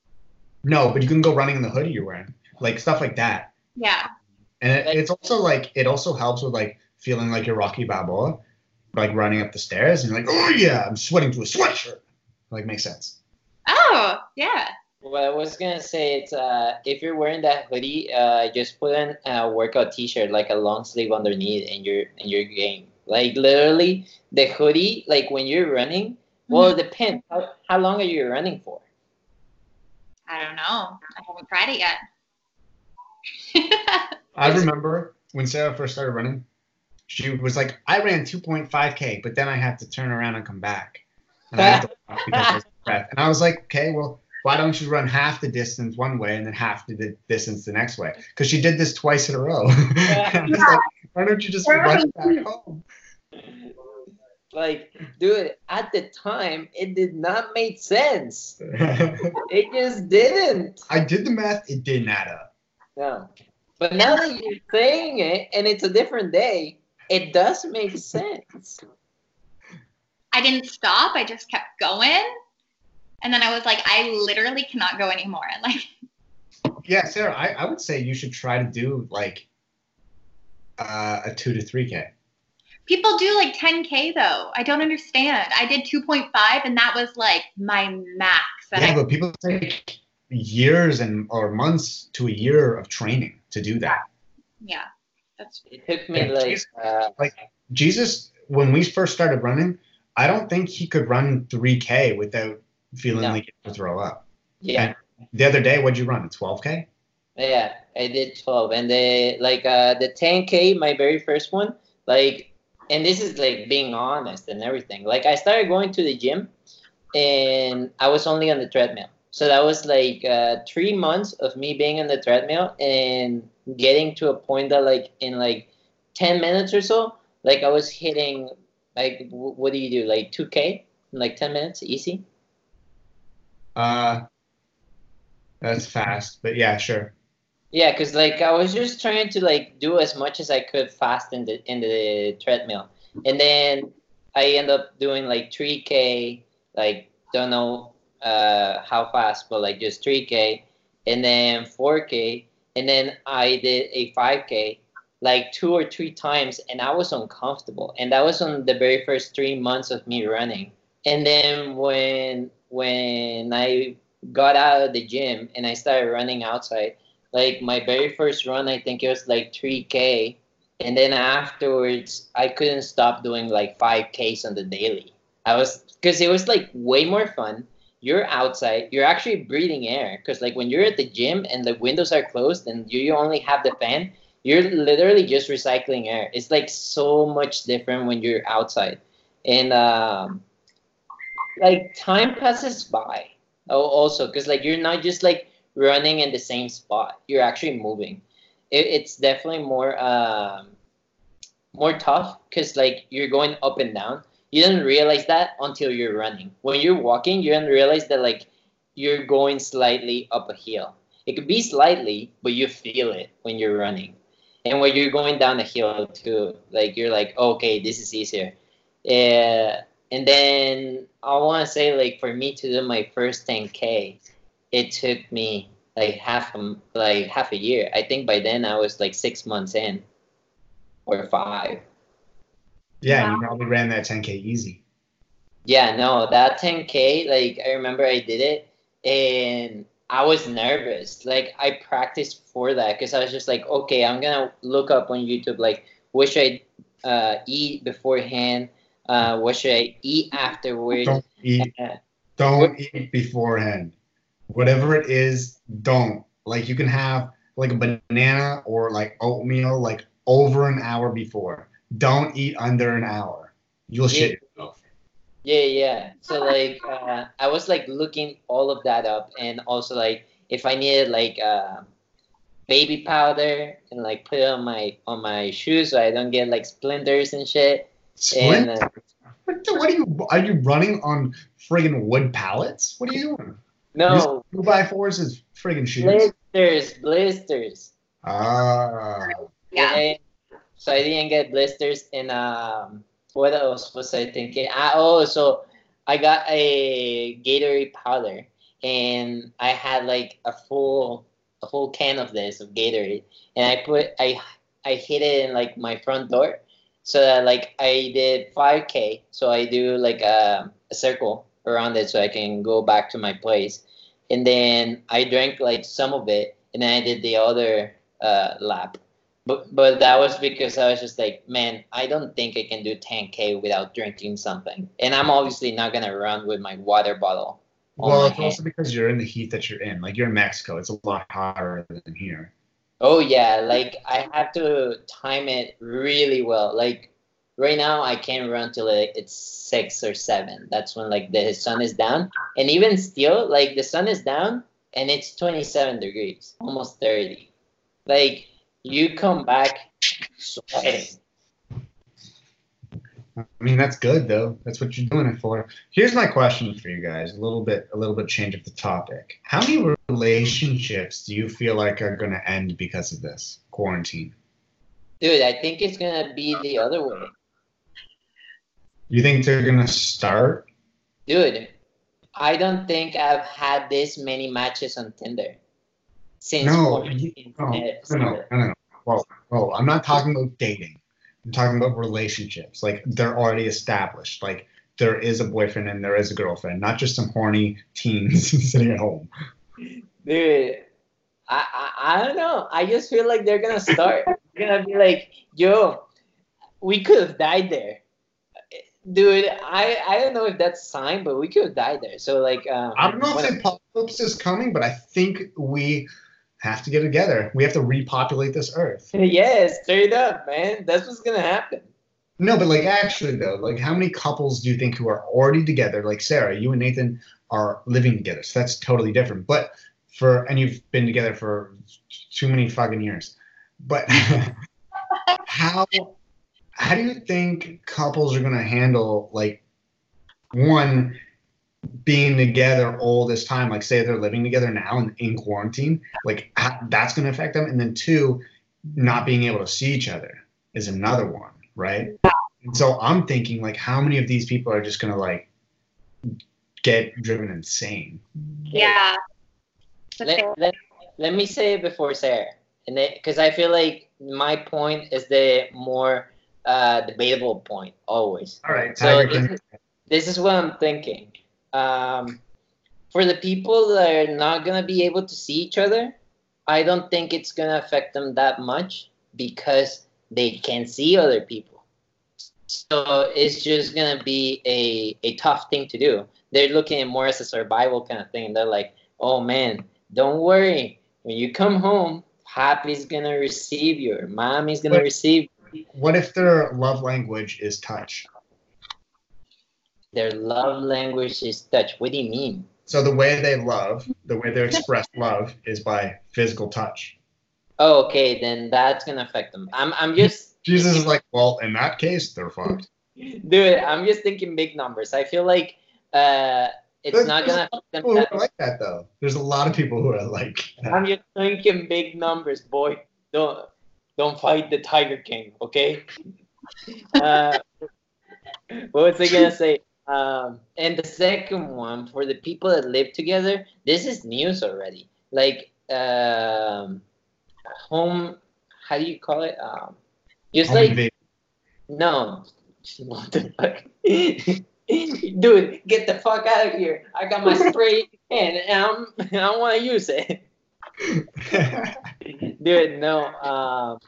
No, but you can go running in the hoodie you're wearing, like stuff like that. Yeah. And it, it's also like it also helps with like feeling like you're Rocky Balboa, like running up the stairs and you're like, oh yeah, I'm sweating through a sweatshirt. Like makes sense. Oh, yeah. What I was gonna say, it's uh, if you're wearing that hoodie, uh, just put on a workout T-shirt, like a long sleeve underneath, and you're and you're game. Like literally, the hoodie, like when you're running, well, it depends. How, how long are you running for? I don't know. I haven't tried it yet. I remember when Sarah first started running, she was like, I ran two point five K, but then I had to turn around and come back. And I had to walk because I was out of breath. And I was like, okay, well, why don't you run half the distance one way and then half the distance the next way? Because she did this twice in a row. I was like, why don't you just run back home? Like, dude, at the time, it did not make sense. It just didn't. I did the math. It didn't add up. No. But now that you're saying it, and it's a different day, it does make sense. I didn't stop. I just kept going. And then I was like, I literally cannot go anymore. Like, Yeah, Sarah, I, I would say you should try to do like uh, a two to three K. people do like ten K though. I don't understand. I did two point five and that was like my max. That Yeah, I, but people take years and or months to a year of training to do that. yeah, that's It took me Yeah, like, Jesus. uh, Like Jesus, when we first started running, I don't think he could run three K without feeling No. like he would throw up. yeah. The other day, what'd you run? A twelve K? Yeah, I did twelve, and the like uh the ten K, my very first one, like, and this is like being honest and everything. Like I started going to the gym, and I was only on the treadmill. So that was like uh, three months of me being on the treadmill and getting to a point that like in like ten minutes or so, like I was hitting like w- what do you do like two K in like ten minutes, easy. Uh, that's fast, but yeah, sure. Yeah, cause like I was just trying to like do as much as I could fast in the in the treadmill, and then I end up doing like three K, like don't know uh, how fast, but like just three K, and then four K, and then I did a five K like two or three times, and I was uncomfortable. And that was on the very first three months of me running. And then when when I got out of the gym and I started running outside, like my very first run, I think it was like three K. And then afterwards, I couldn't stop doing like five Ks on the daily. I was, because it was like way more fun. You're outside, you're actually breathing air. Because like when you're at the gym and the windows are closed and you only have the fan, you're literally just recycling air. It's like so much different when you're outside. And um, like time passes by oh, also, because like you're not just like running in the same spot. You're actually moving. It, it's definitely more um, more tough because like you're going up and down. You don't realize that until you're running. When you're walking, you don't realize that like you're going slightly up a hill. It could be slightly, but you feel it when you're running. And when you're going down the hill too, like you're like, okay, this is easier. Yeah. And then I want to say, like, for me to do my first ten K, it took me like half a, like half a year. I think by then I was like six months in, or five. Yeah, you probably ran that ten K easy. Yeah, no, that ten K, like I remember I did it, and I was nervous. Like I practiced for that because I was just like, okay, I'm gonna look up on YouTube like what should I uh, eat beforehand, uh, what should I eat afterwards. Don't eat. Uh, Don't what, eat beforehand. Whatever it is, don't. Like you can have like a banana or like oatmeal like over an hour before. Don't eat under an hour. You'll yeah, shit yourself. yeah, yeah. So like uh, I was like looking all of that up, and also like if I needed like uh, baby powder and like put it on my on my shoes so I don't get like splinters and shit. Splint? And, uh, What the- what are you? Are you running on friggin' wood pallets? What are you doing? no, Two by fours is friggin' shoes. blisters, blisters. Ah. Yeah. Yeah. So I didn't get blisters, and um, what else was I thinking? I, oh, so I got a Gatorade powder, and I had like a full a full can of this of Gatorade, and I put I I hid it in like my front door, so that like I did five K, so I do like a, a circle around it so I can go back to my place, and then I drank like some of it, and then I did the other uh, lap. But but that was because I was just like, man, I don't think I can do ten K without drinking something. And I'm obviously not going to run with my water bottle on Well, my it's hand. also because you're in the heat that you're in. Like you're in Mexico, it's a lot hotter than here. Oh, yeah. Like, I have to time it really well. Like, right now, I can't run till like, it's six or seven. That's when, like, the sun is down. And even still, like, the sun is down, and it's twenty-seven degrees, almost thirty. Like, you come back sweating. I mean, that's good though. That's what you're doing it for. Here's my question for you guys. A little bit, a little bit change of the topic. How many relationships do you feel like are going to end because of this quarantine? Dude, I think it's going to be the other way. You think they're going to start? Dude, I don't think I've had this many matches on Tinder since No, quarantine you- no, no, no, started. no, no. Whoa, whoa. I'm not talking about dating. I'm talking about relationships. Like they're already established. Like there is a boyfriend and there is a girlfriend, not just some horny teens sitting at home. Dude, I, I I don't know. I just feel like they're gonna start. They're gonna be like, yo, we could have died there. Dude, I, I don't know if that's a sign, but we could have died there. So like um, I don't know if when- the apocalypse is coming, but I think we have to get together. We have to repopulate this earth. yeah, straight up, man. That's what's gonna happen. No, but like actually though, like how many couples do you think who are already together, like Sarah, you and Nathan are living together, so that's totally different. But for and you've been together for too many fucking years. But how how do you think couples are gonna handle like one being together all this time? Like say they're living together now and in quarantine, like how, that's gonna affect them, and then two, not being able to see each other is another one. Right. And so I'm thinking like how many of these people are just going to like get driven insane. Yeah. Let, let, let me say it before Sarah, and because I feel like my point is the more uh, debatable point always. All right. So Tiger this King. is, this is what I'm thinking. Um, for the people that are not gonna be able to see each other, I don't think it's gonna affect them that much because they can see other people. So it's just gonna be a, a tough thing to do. They're looking at it more as a survival kind of thing. They're like, oh man, don't worry. When you come home, Papi's gonna receive you, or Mommy's gonna But- receive you. What if their love language is touch? Their love language is touch. What do you mean? So the way they love, the way they express love is by physical touch. Oh, okay, then that's gonna affect them. I'm I'm just Jesus is like, well, in that case, they're fucked. dude, I'm just thinking big numbers. I feel like uh it's There's- not there's gonna a lot affect them of people who that are like that though. There's a lot of people who are like that. I'm just thinking big numbers, boy. Don't don't fight the Tiger King, okay? Uh, what was I gonna say? Um, and the second one for the people that live together, this is news already. Like um, home, how do you call it? Um, just Home like invasion. no, what the fuck? Dude, get the fuck out of here! I got my spray and I'm, I don't want to use it. Dude, no. Um,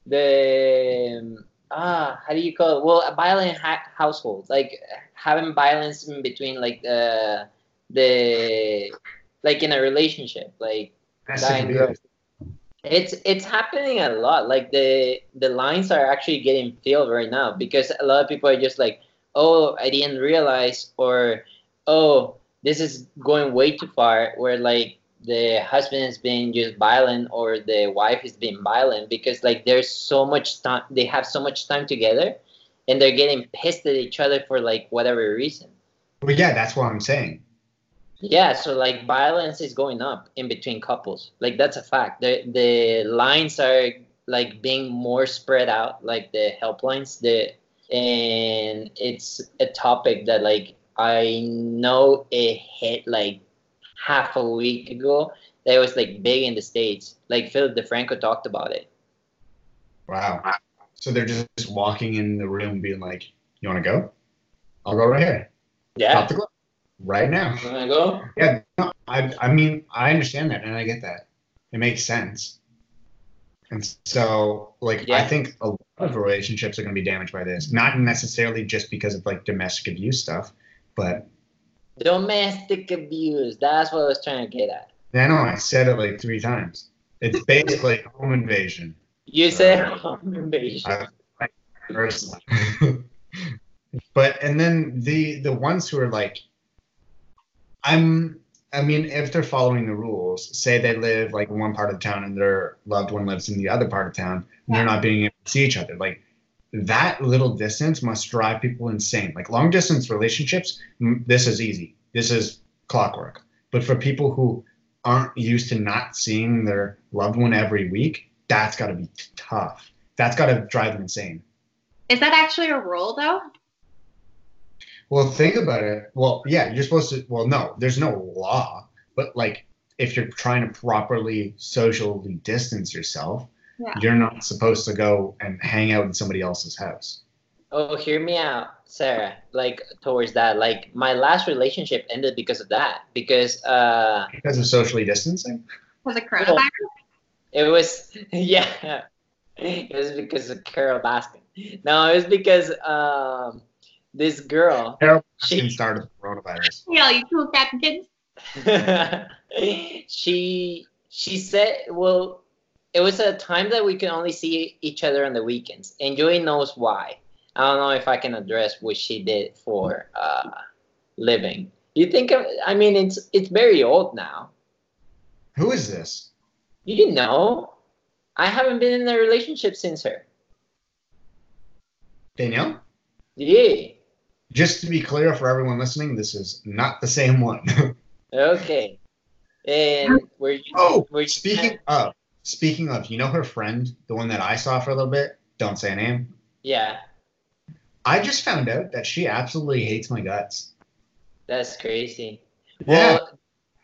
the ah, how do you call it? Well, a violent ha- household, like having violence in between, like the the like in a relationship, like guy and girl. It's it's happening a lot. Like the the lines are actually getting filled right now because a lot of people are just like, oh, I didn't realize, or oh, this is going way too far. Where like the husband is being just violent or the wife is being violent because like there's so much time, they have so much time together and they're getting pissed at each other for like whatever reason. Well, yeah, that's what I'm saying. Yeah, so like violence is going up in between couples. Like that's a fact. The the lines are like being more spread out, like the helplines, the and it's a topic that like I know it hit like half a week ago that was like big in the States. Like Philip DeFranco talked about it. Wow. So they're just walking in the room being like, you want to go? I'll go right here. Yeah. Stop the clock. Right now. You wanna go? Yeah. No, I, I mean, I understand that and I get that. It makes sense. And so, like, Yeah. I think a lot of relationships are going to be damaged by this. Not necessarily just because of, like, domestic abuse stuff, but Domestic abuse. That's what I was trying to get at. I know I said it like three times. It's basically home invasion. You said home invasion. I, personally. But and then the the ones who are like, I'm. I mean, if they're following the rules, say they live like in one part of town and their loved one lives in the other part of town, and they're not being able to see each other. Like that little distance must drive people insane. Like long distance relationships, m- this is easy. This is clockwork. But for people who aren't used to not seeing their loved one every week, that's got to be t- tough. That's got to drive them insane. Is that actually a rule, though? Well, think about it. Well, yeah, you're supposed to. Well, no, there's no law. But like, if you're trying to properly socially distance yourself, Yeah. you're not supposed to go and hang out in somebody else's house. Oh, hear me out, Sarah. Like towards that, like my last relationship ended because of that. Because uh, Because of socially distancing? Was it coronavirus? it was yeah, it was because of Carol Baskin. No, it was because um, this girl. Carol She- Baskin started the coronavirus. Yeah, you cool kittens. she she said, well, it was a time that we could only see each other on the weekends, and Joey knows why. I don't know if I can address what she did for uh, living. You think? Of, I mean, it's it's very old now. Who is this? You know, I haven't been in a relationship since her. Danielle? Yeah. Just to be clear for everyone listening, this is not the same one. Okay. And were you? Oh, were you speaking of, speaking of, you know her friend, the one that I saw for a little bit? Don't say a name. Yeah. I just found out that she absolutely hates my guts. That's crazy. Yeah. Well,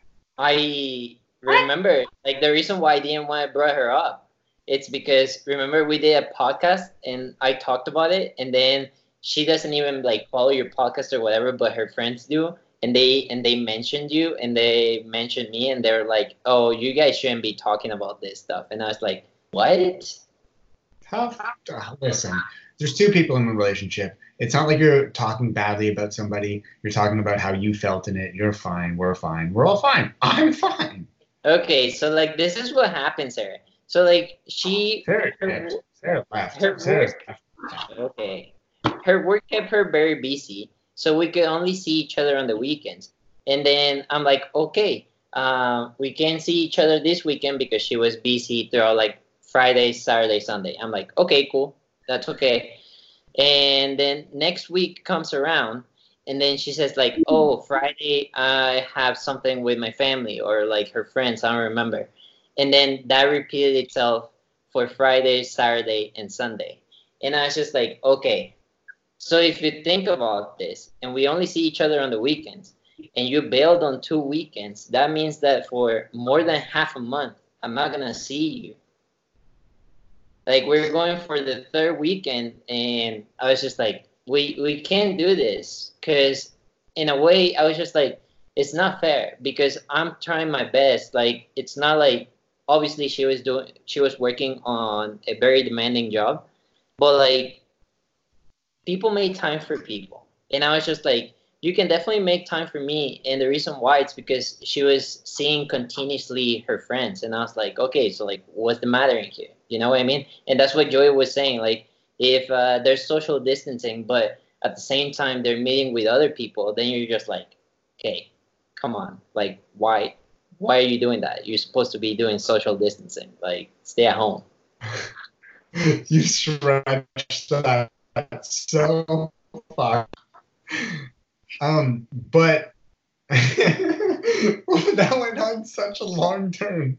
I remember, like, the reason why I didn't want to bring her up, it's because, remember, we did a podcast and I talked about it, and then she doesn't even, like, follow your podcast or whatever, but her friends do, and they and they mentioned you, and they mentioned me, and they were like, oh, you guys shouldn't be talking about this stuff. And I was like, what? Tough. Uh, Listen, there's two people in a relationship. It's not like you're talking badly about somebody. You're talking about how you felt in it. You're fine. We're fine. We're all fine. I'm fine. Okay, so, like, this is what happened, Sarah. So, like, she... Sarah, her- Sarah left. her Sarah's work- left. Okay. Her work kept her very busy, so we could only see each other on the weekends. And then I'm like, okay, uh, we can see each other this weekend because she was busy throughout, like, Friday, Saturday, Sunday. I'm like, okay, cool. That's okay. And then next week comes around, and then she says, like, oh, Friday I have something with my family or, like, her friends. I don't remember. And then that repeated itself for Friday, Saturday, and Sunday. And I was just like, okay. So if you think about this, and we only see each other on the weekends, and you bailed on two weekends, that means that for more than half a month, I'm not going to see you. Like, we're going for the third weekend, and I was just like, we, we can't do this. Because in a way, I was just like, it's not fair because I'm trying my best. Like, it's not like, obviously she was doing, she was working on a very demanding job, but like, people make time for people. And I was just like, you can definitely make time for me. And the reason why it's because she was seeing continuously her friends. And I was like, okay, so like, what's the matter in here? You know what I mean? And that's what Joey was saying. Like, if uh, there's social distancing, but at the same time they're meeting with other people, then you're just like, okay, come on. Like, why? Why are you doing that? You're supposed to be doing social distancing. Like, stay at home. You stretched that so far. Um, but that went on such a long turn.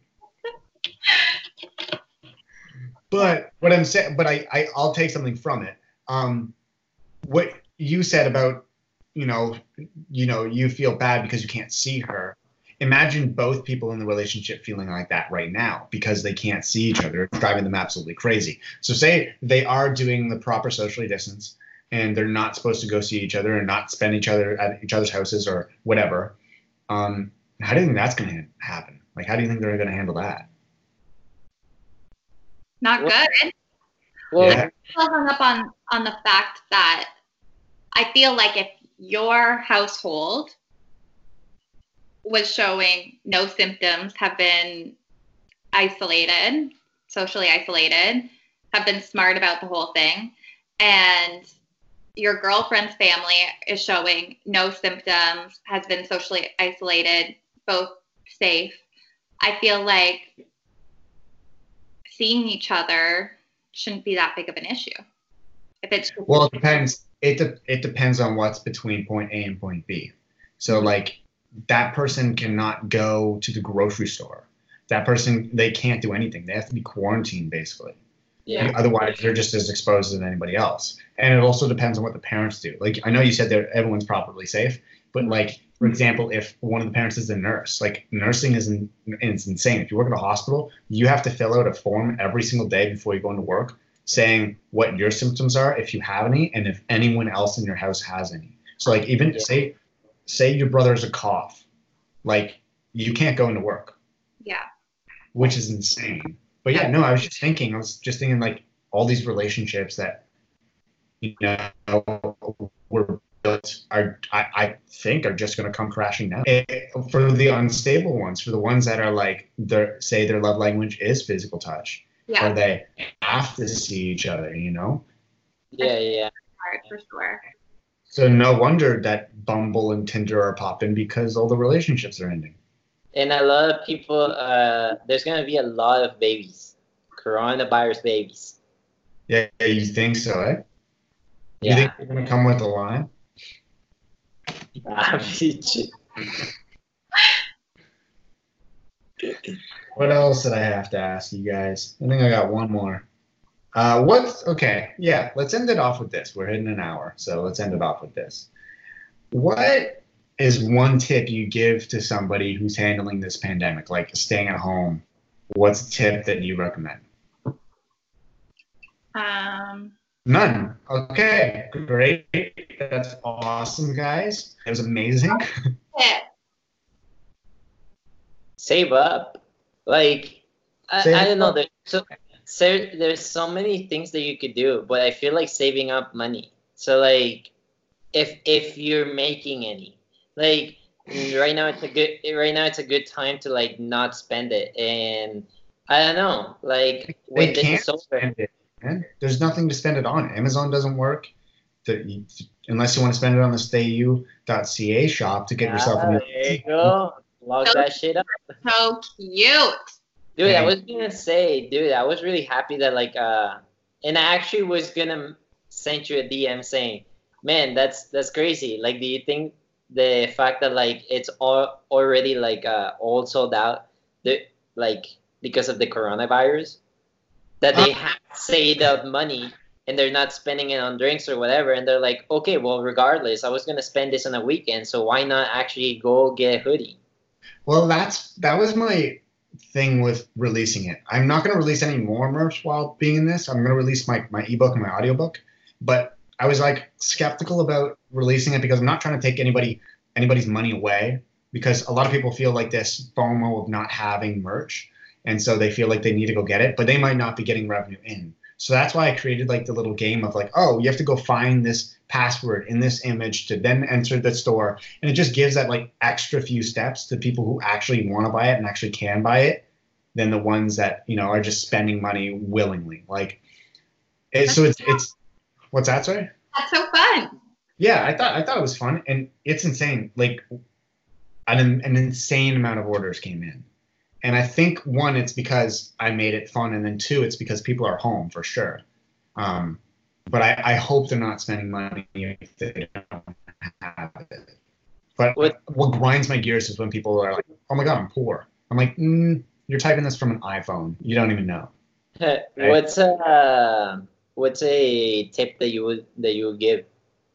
But what I'm saying, but I, I, I'll take something from it. Um, what you said about, you know, you know, you feel bad because you can't see her. Imagine both people in the relationship feeling like that right now because they can't see each other. It's driving them absolutely crazy. So say they are doing the proper socially distance and they're not supposed to go see each other and not spend each other at each other's houses or whatever. Um, how do you think that's going to happen? Like, how do you think they're going to handle that? Not good. Well, Yeah. I'm still hung up on on the fact that I feel like if your household was showing no symptoms, have been isolated, socially isolated, have been smart about the whole thing, and your girlfriend's family is showing no symptoms, has been socially isolated, both safe, I feel like seeing each other shouldn't be that big of an issue. If it's Well, it depends. It de- it depends on what's between point A and point B. So, like, that person cannot go to the grocery store. That person, they can't do anything. They have to be quarantined, basically. yeah. Otherwise, they're just as exposed as anybody else. And it also depends on what the parents do. Like, I know you said that everyone's properly safe, but, like, for example, if one of the parents is a nurse, like, nursing is, in, is insane. If you work at a hospital, you have to fill out a form every single day before you go into work saying what your symptoms are, if you have any, and if anyone else in your house has any. So, like, even Yeah. say say your brother has a cough, like, you can't go into work, yeah. which is insane. But yeah, no, I was just thinking, I was just thinking, like, all these relationships that, you know, were built are, I, I think, are just going to come crashing down. And for the unstable ones, for the ones that are like, their, say their love language is physical touch, Yeah. or they have to see each other, you know? Yeah, yeah. Hard for sure. So no wonder that Bumble and Tinder are popping because all the relationships are ending. And a lot of people, uh, there's going to be a lot of babies, coronavirus babies. Yeah, you think so, eh? You Yeah. think they're going to come with a line? What else did I have to ask you guys? I think I got one more. Uh, what's okay? Yeah, let's end it off with this. We're hitting an hour, so let's end it off with this. What is one tip you give to somebody who's handling this pandemic, like staying at home? What's a tip that you recommend? Um, None. Okay, great. That's awesome, guys. It was amazing. tip. Save up. Like, I, Save I don't know. up. There's so, so there's so many things that you could do, but I feel like saving up money. So like, if if you're making any, like right now it's a good right now it's a good time to like not spend it. And I don't know, like when They this can't is over. spend it, man. There's nothing to spend it on. Amazon doesn't work. The, you, unless you want to spend it on the stay u dot c a shop to get yourself a Ah, new. there you go. Log that shit up. So cute. Dude, I Hey. was gonna say, dude, I was really happy that like uh and I actually was gonna send you a D M saying, man, that's that's crazy. Like, do you think the fact that like it's all already like uh all sold out, the like because of the coronavirus, that they have saved up money and they're not spending it on drinks or whatever, and they're like, okay, well, regardless, I was gonna spend this on a weekend, so why not actually go get a hoodie? Well, that's that was my thing with releasing it. I'm not going to release any more merch while being in this. I'm going to release my my ebook and my audiobook, but I was like skeptical about releasing it because I'm not trying to take anybody anybody's money away, because a lot of people feel like this FOMO of not having merch, and so they feel like they need to go get it, but they might not be getting revenue in. So that's why I created like the little game of like, oh, you have to go find this password in this image to then enter the store. And it just gives that like extra few steps to people who actually want to buy it and actually can buy it than the ones that, you know, are just spending money willingly. Like, it, so it's, it's, what's that, sorry? That's so fun. Yeah, I thought, I thought it was fun, and it's insane. Like an, an insane amount of orders came in. And I think, one, it's because I made it fun, and then two, it's because people are home for sure. Um, but I, I hope they're not spending money if they don't have it. But What- what grinds my gears is when people are like, oh my God, I'm poor. I'm like, mm, you're typing this from an iPhone. You don't even know. What's a uh, what's a tip that you would that you would give?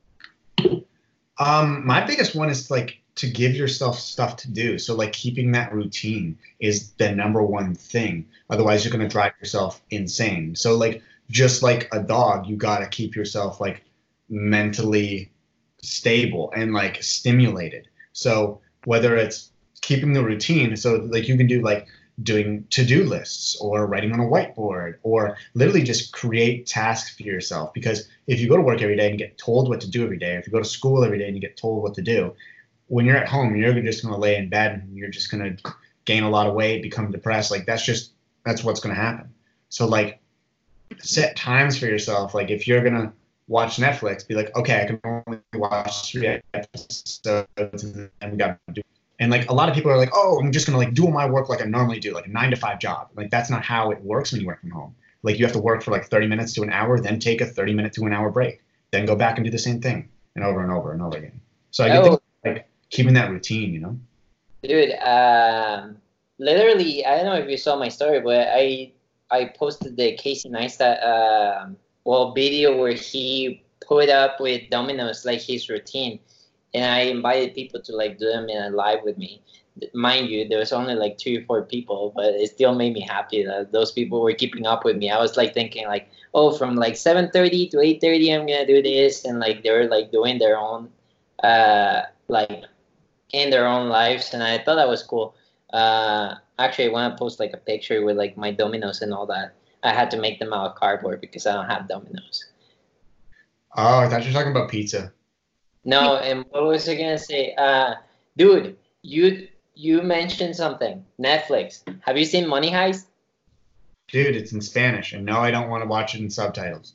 Um, my biggest one is like to give yourself stuff to do. So like keeping that routine is the number one thing. Otherwise, you're going to drive yourself insane. So like just like a dog, you got to keep yourself like mentally stable and like stimulated. So whether it's keeping the routine, so like you can do like doing to-do lists or writing on a whiteboard or literally just create tasks for yourself. Because if you go to work every day and get told what to do every day, if you go to school every day and you get told what to do, when you're at home, you're just going to lay in bed and you're just going to gain a lot of weight, become depressed. Like that's just, that's what's going to happen. So like set times for yourself. Like if you're going to watch Netflix, be like, okay, I can only watch three episodes and then we got to do. And like a lot of people are like, oh, I'm just going to like do all my work like I normally do, like a nine to five job. Like that's not how it works when you work from home. Like you have to work for like thirty minutes to an hour, then take a thirty minute to an hour break, then go back and do the same thing and over and over and over again. So I get Oh. like keeping that routine, you know? Dude, um, literally, I don't know if you saw my story, but I I posted the Casey Neistat um well video where he put up with Domino's like his routine, and I invited people to like do them in a live with me. Mind you, there was only like three or four people, but it still made me happy that those people were keeping up with me. I was like thinking like, oh, from like seven thirty to eight thirty, I'm gonna do this, and like they were like doing their own, uh, like in their own lives, and I thought that was cool. Uh, actually, I want to post like a picture with like my Dominoes and all that. I had to make them out of cardboard because I don't have Dominoes. Oh, I thought you were talking about pizza. No, and what was I gonna say? Uh, dude, you you mentioned something. Netflix. Have you seen Money Heist? Dude, it's in Spanish, and no, I don't want to watch it in subtitles.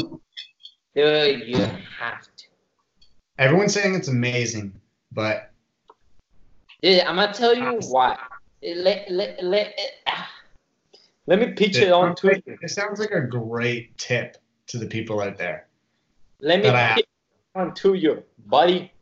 Dude, you have to. Everyone's saying it's amazing, but Dude, I'm gonna tell you why. Let, let, let, ah. Let me pitch it it on sounds, to like, you. it sounds like a great tip to the people out there. Let me that I- pitch it on to you, buddy.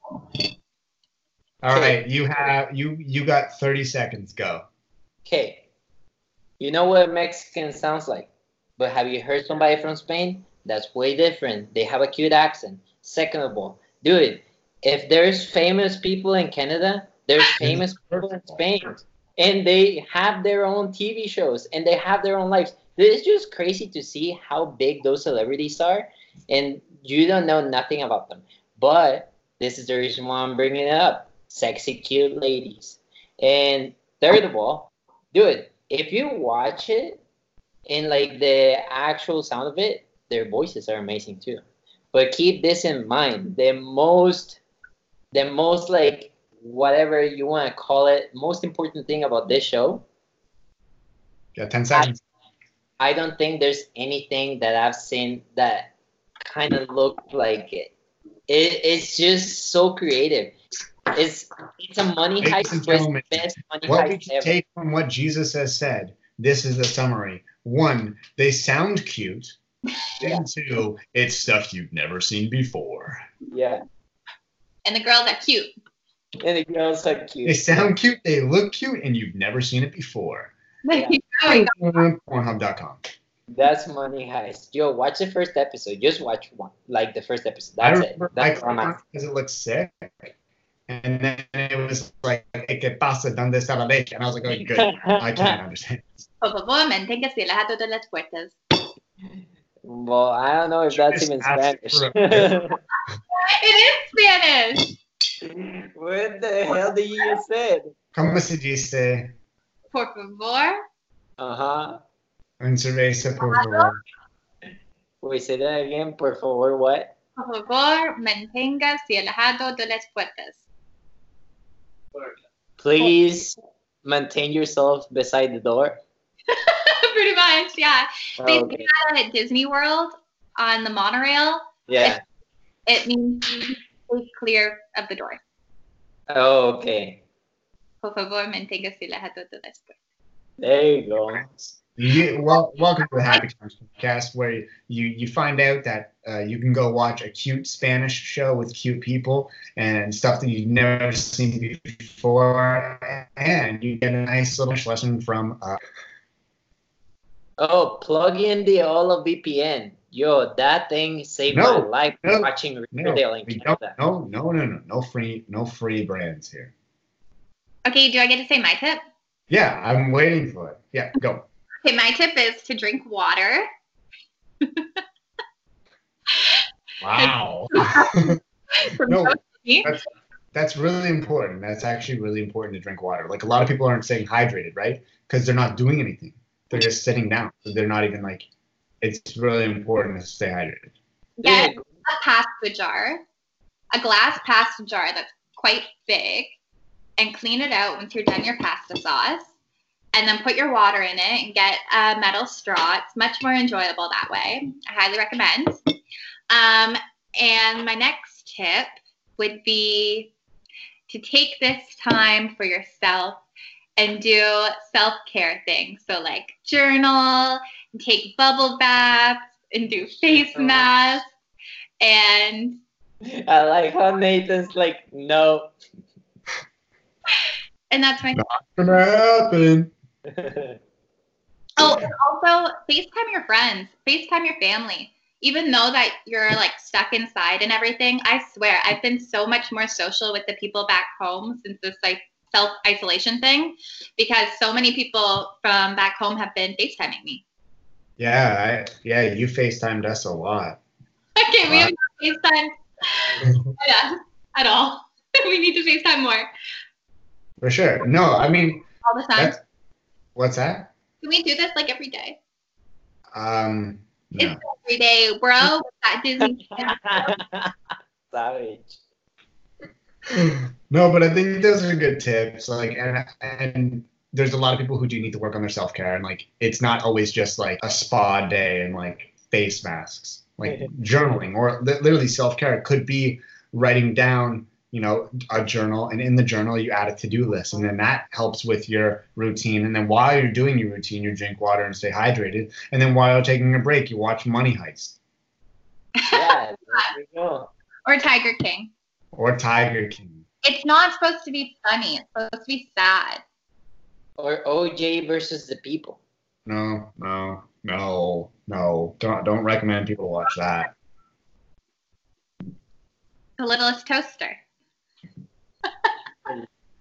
All Okay. right, you have you you got thirty seconds. Go. Okay. You know what Mexican sounds like, but have you heard somebody from Spain? That's way different. They have a cute accent. Second of all, dude, if there's famous people in Canada, there's famous people in Spain, and they have their own T V shows and they have their own lives. It's just crazy to see how big those celebrities are, and you don't know nothing about them. But this is the reason why I'm bringing it up: sexy, cute ladies. And third of all, dude, if you watch it and like the actual sound of it, their voices are amazing too. But keep this in mind: the most, the most like whatever you want to call it, most important thing about this show. Yeah, ten seconds. I, I don't think there's anything that I've seen that kind of looked like it. it. It's just so creative. It's it's a money Ladies and heist, but it's gentlemen, the best money what we heist can ever. take from what Jesus has said, this is the summary. One, they sound cute. And two, it's stuff you've never seen before. Yeah, And the girls are cute. and the girls are They cute. sound cute, they look cute, and you've never seen it before. Yeah. Pornhub dot com. That's money heist. Yo, watch the first episode. Just watch one, like the first episode. I That's it. remember I That's all I'm clicked on it asking. because it looked sick. And then it was like, "Eh, ¿qué pasa? ¿Dónde está la leche?" And I was like, oh, good. I can't understand. Por favor, manténgase alejado de las puertas. Well, I don't know if that's Just even ask Spanish. for a- It is Spanish. What the hell did you just say? ¿Cómo se dice? Por favor. Uh-huh. Un cerveza, por favor. Wait, say that again, por favor, what? Por favor, manténgase alejado de las puertas. Please maintain yourself beside the door. Pretty much, yeah. They Okay. say that at Disney World on the monorail. Yeah. It means stay clear of the door. Oh, okay. Por favor, manténgase alejado de las puertas. There you go. You, well, welcome to the Happy Times podcast, where you, you find out that uh, you can go watch a cute Spanish show with cute people and stuff that you've never seen before, and you get a nice little lesson from. Uh, Oh, plug in the Ola V P N. Yo, that thing saved No, my life no, watching no, Riverdale in we don't, Canada. no, no, no, no, no free, no free brands here. Okay, do I get to say my tip? Yeah, I'm waiting for it. Yeah, go. Okay, my tip is to drink water. Wow. From No, me. that's, that's really important. That's actually really important to drink water. Like a lot of people aren't staying hydrated, right? Because they're not doing anything. They're just sitting down. So they're not even like, it's really important to stay hydrated. Get Dude, a pasta jar, a glass pasta jar that's quite big, and clean it out once you're done your pasta sauce. And then put your water in it and get a metal straw. It's much more enjoyable that way. I highly recommend. Um, and my next tip would be to take this time for yourself and do self-care things. So like journal, and take bubble baths, and do face masks. And I like how Nathan's like, no. and that's my Not gonna happen. Oh, and also FaceTime your friends, FaceTime your family. Even though that you're like stuck inside and everything, I swear I've been so much more social with the people back home since this like self-isolation thing, because so many people from back home have been FaceTiming me. Yeah, I, yeah, you FaceTimed us a lot. Okay, we Wow. have not FaceTime yeah, at all. We need to FaceTime more For sure. No, I mean, all the time. that's, what's that? Can we do this like every day? Um, no. It's every day, bro. At Disney. Savage. No, but I think those are good tips. Like, and and there's a lot of people who do need to work on their self care, and like, it's not always just like a spa day and like face masks. Like journaling or li- literally self care could be writing down, you know, a journal, and in the journal you add a to do list, and then that helps with your routine. And then while you're doing your routine, you drink water and stay hydrated. And then while you're taking a break, you watch Money Heist Yeah, there you go. Or Tiger King. or Tiger King. It's not supposed to be funny. It's supposed to be sad. Or O J versus the People. No, no, no, no. Don't don't recommend people watch that. The Littlest Toaster.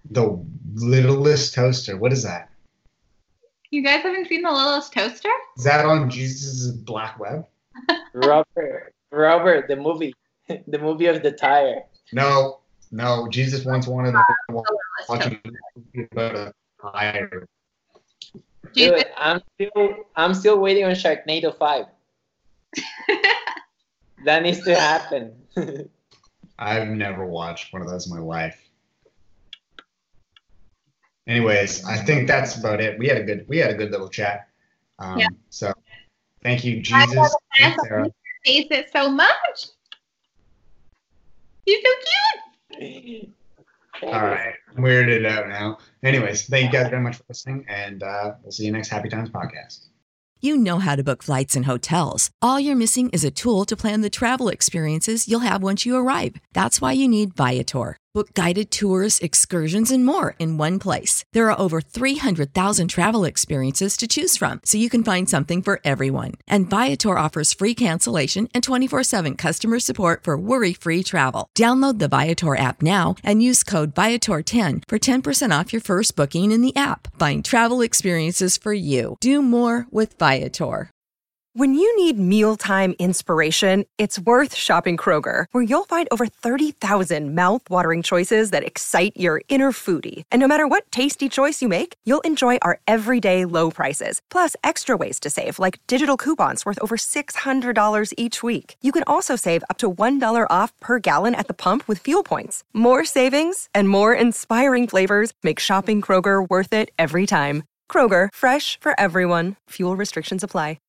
The Littlest Toaster. What is that? You guys haven't seen The Littlest Toaster? Is that on Jesus' Black Web? Robert, Robert, the movie, the movie of the tire. No, no. Jesus once wanted to watch a movie about a tire. Dude, I'm still, I'm still waiting on Sharknado five. That needs to happen. I've never watched one of those in my life. Anyways, I think that's about it. We had a good, we had a good little chat. Um, Yeah. So, thank you, Jesus. Thanks, Sarah. Face it so much. He's so cute. All right, I'm weirded out now. Anyways, thank you guys very much for listening, and uh, we'll see you next Happy Times podcast. You know how to book flights and hotels. All you're missing is a tool to plan the travel experiences you'll have once you arrive. That's why you need Viator. Book guided tours, excursions, and more in one place. There are over three hundred thousand travel experiences to choose from, so you can find something for everyone. And Viator offers free cancellation and twenty-four seven customer support for worry-free travel. Download the Viator app now and use code Viator ten for ten percent off your first booking in the app. Find travel experiences for you. Do more with Viator. When you need mealtime inspiration, it's worth shopping Kroger, where you'll find over thirty thousand mouth-watering choices that excite your inner foodie. And no matter what tasty choice you make, you'll enjoy our everyday low prices, plus extra ways to save, like digital coupons worth over six hundred dollars each week. You can also save up to one dollar off per gallon at the pump with fuel points. More savings and more inspiring flavors make shopping Kroger worth it every time. Kroger, fresh for everyone. Fuel restrictions apply.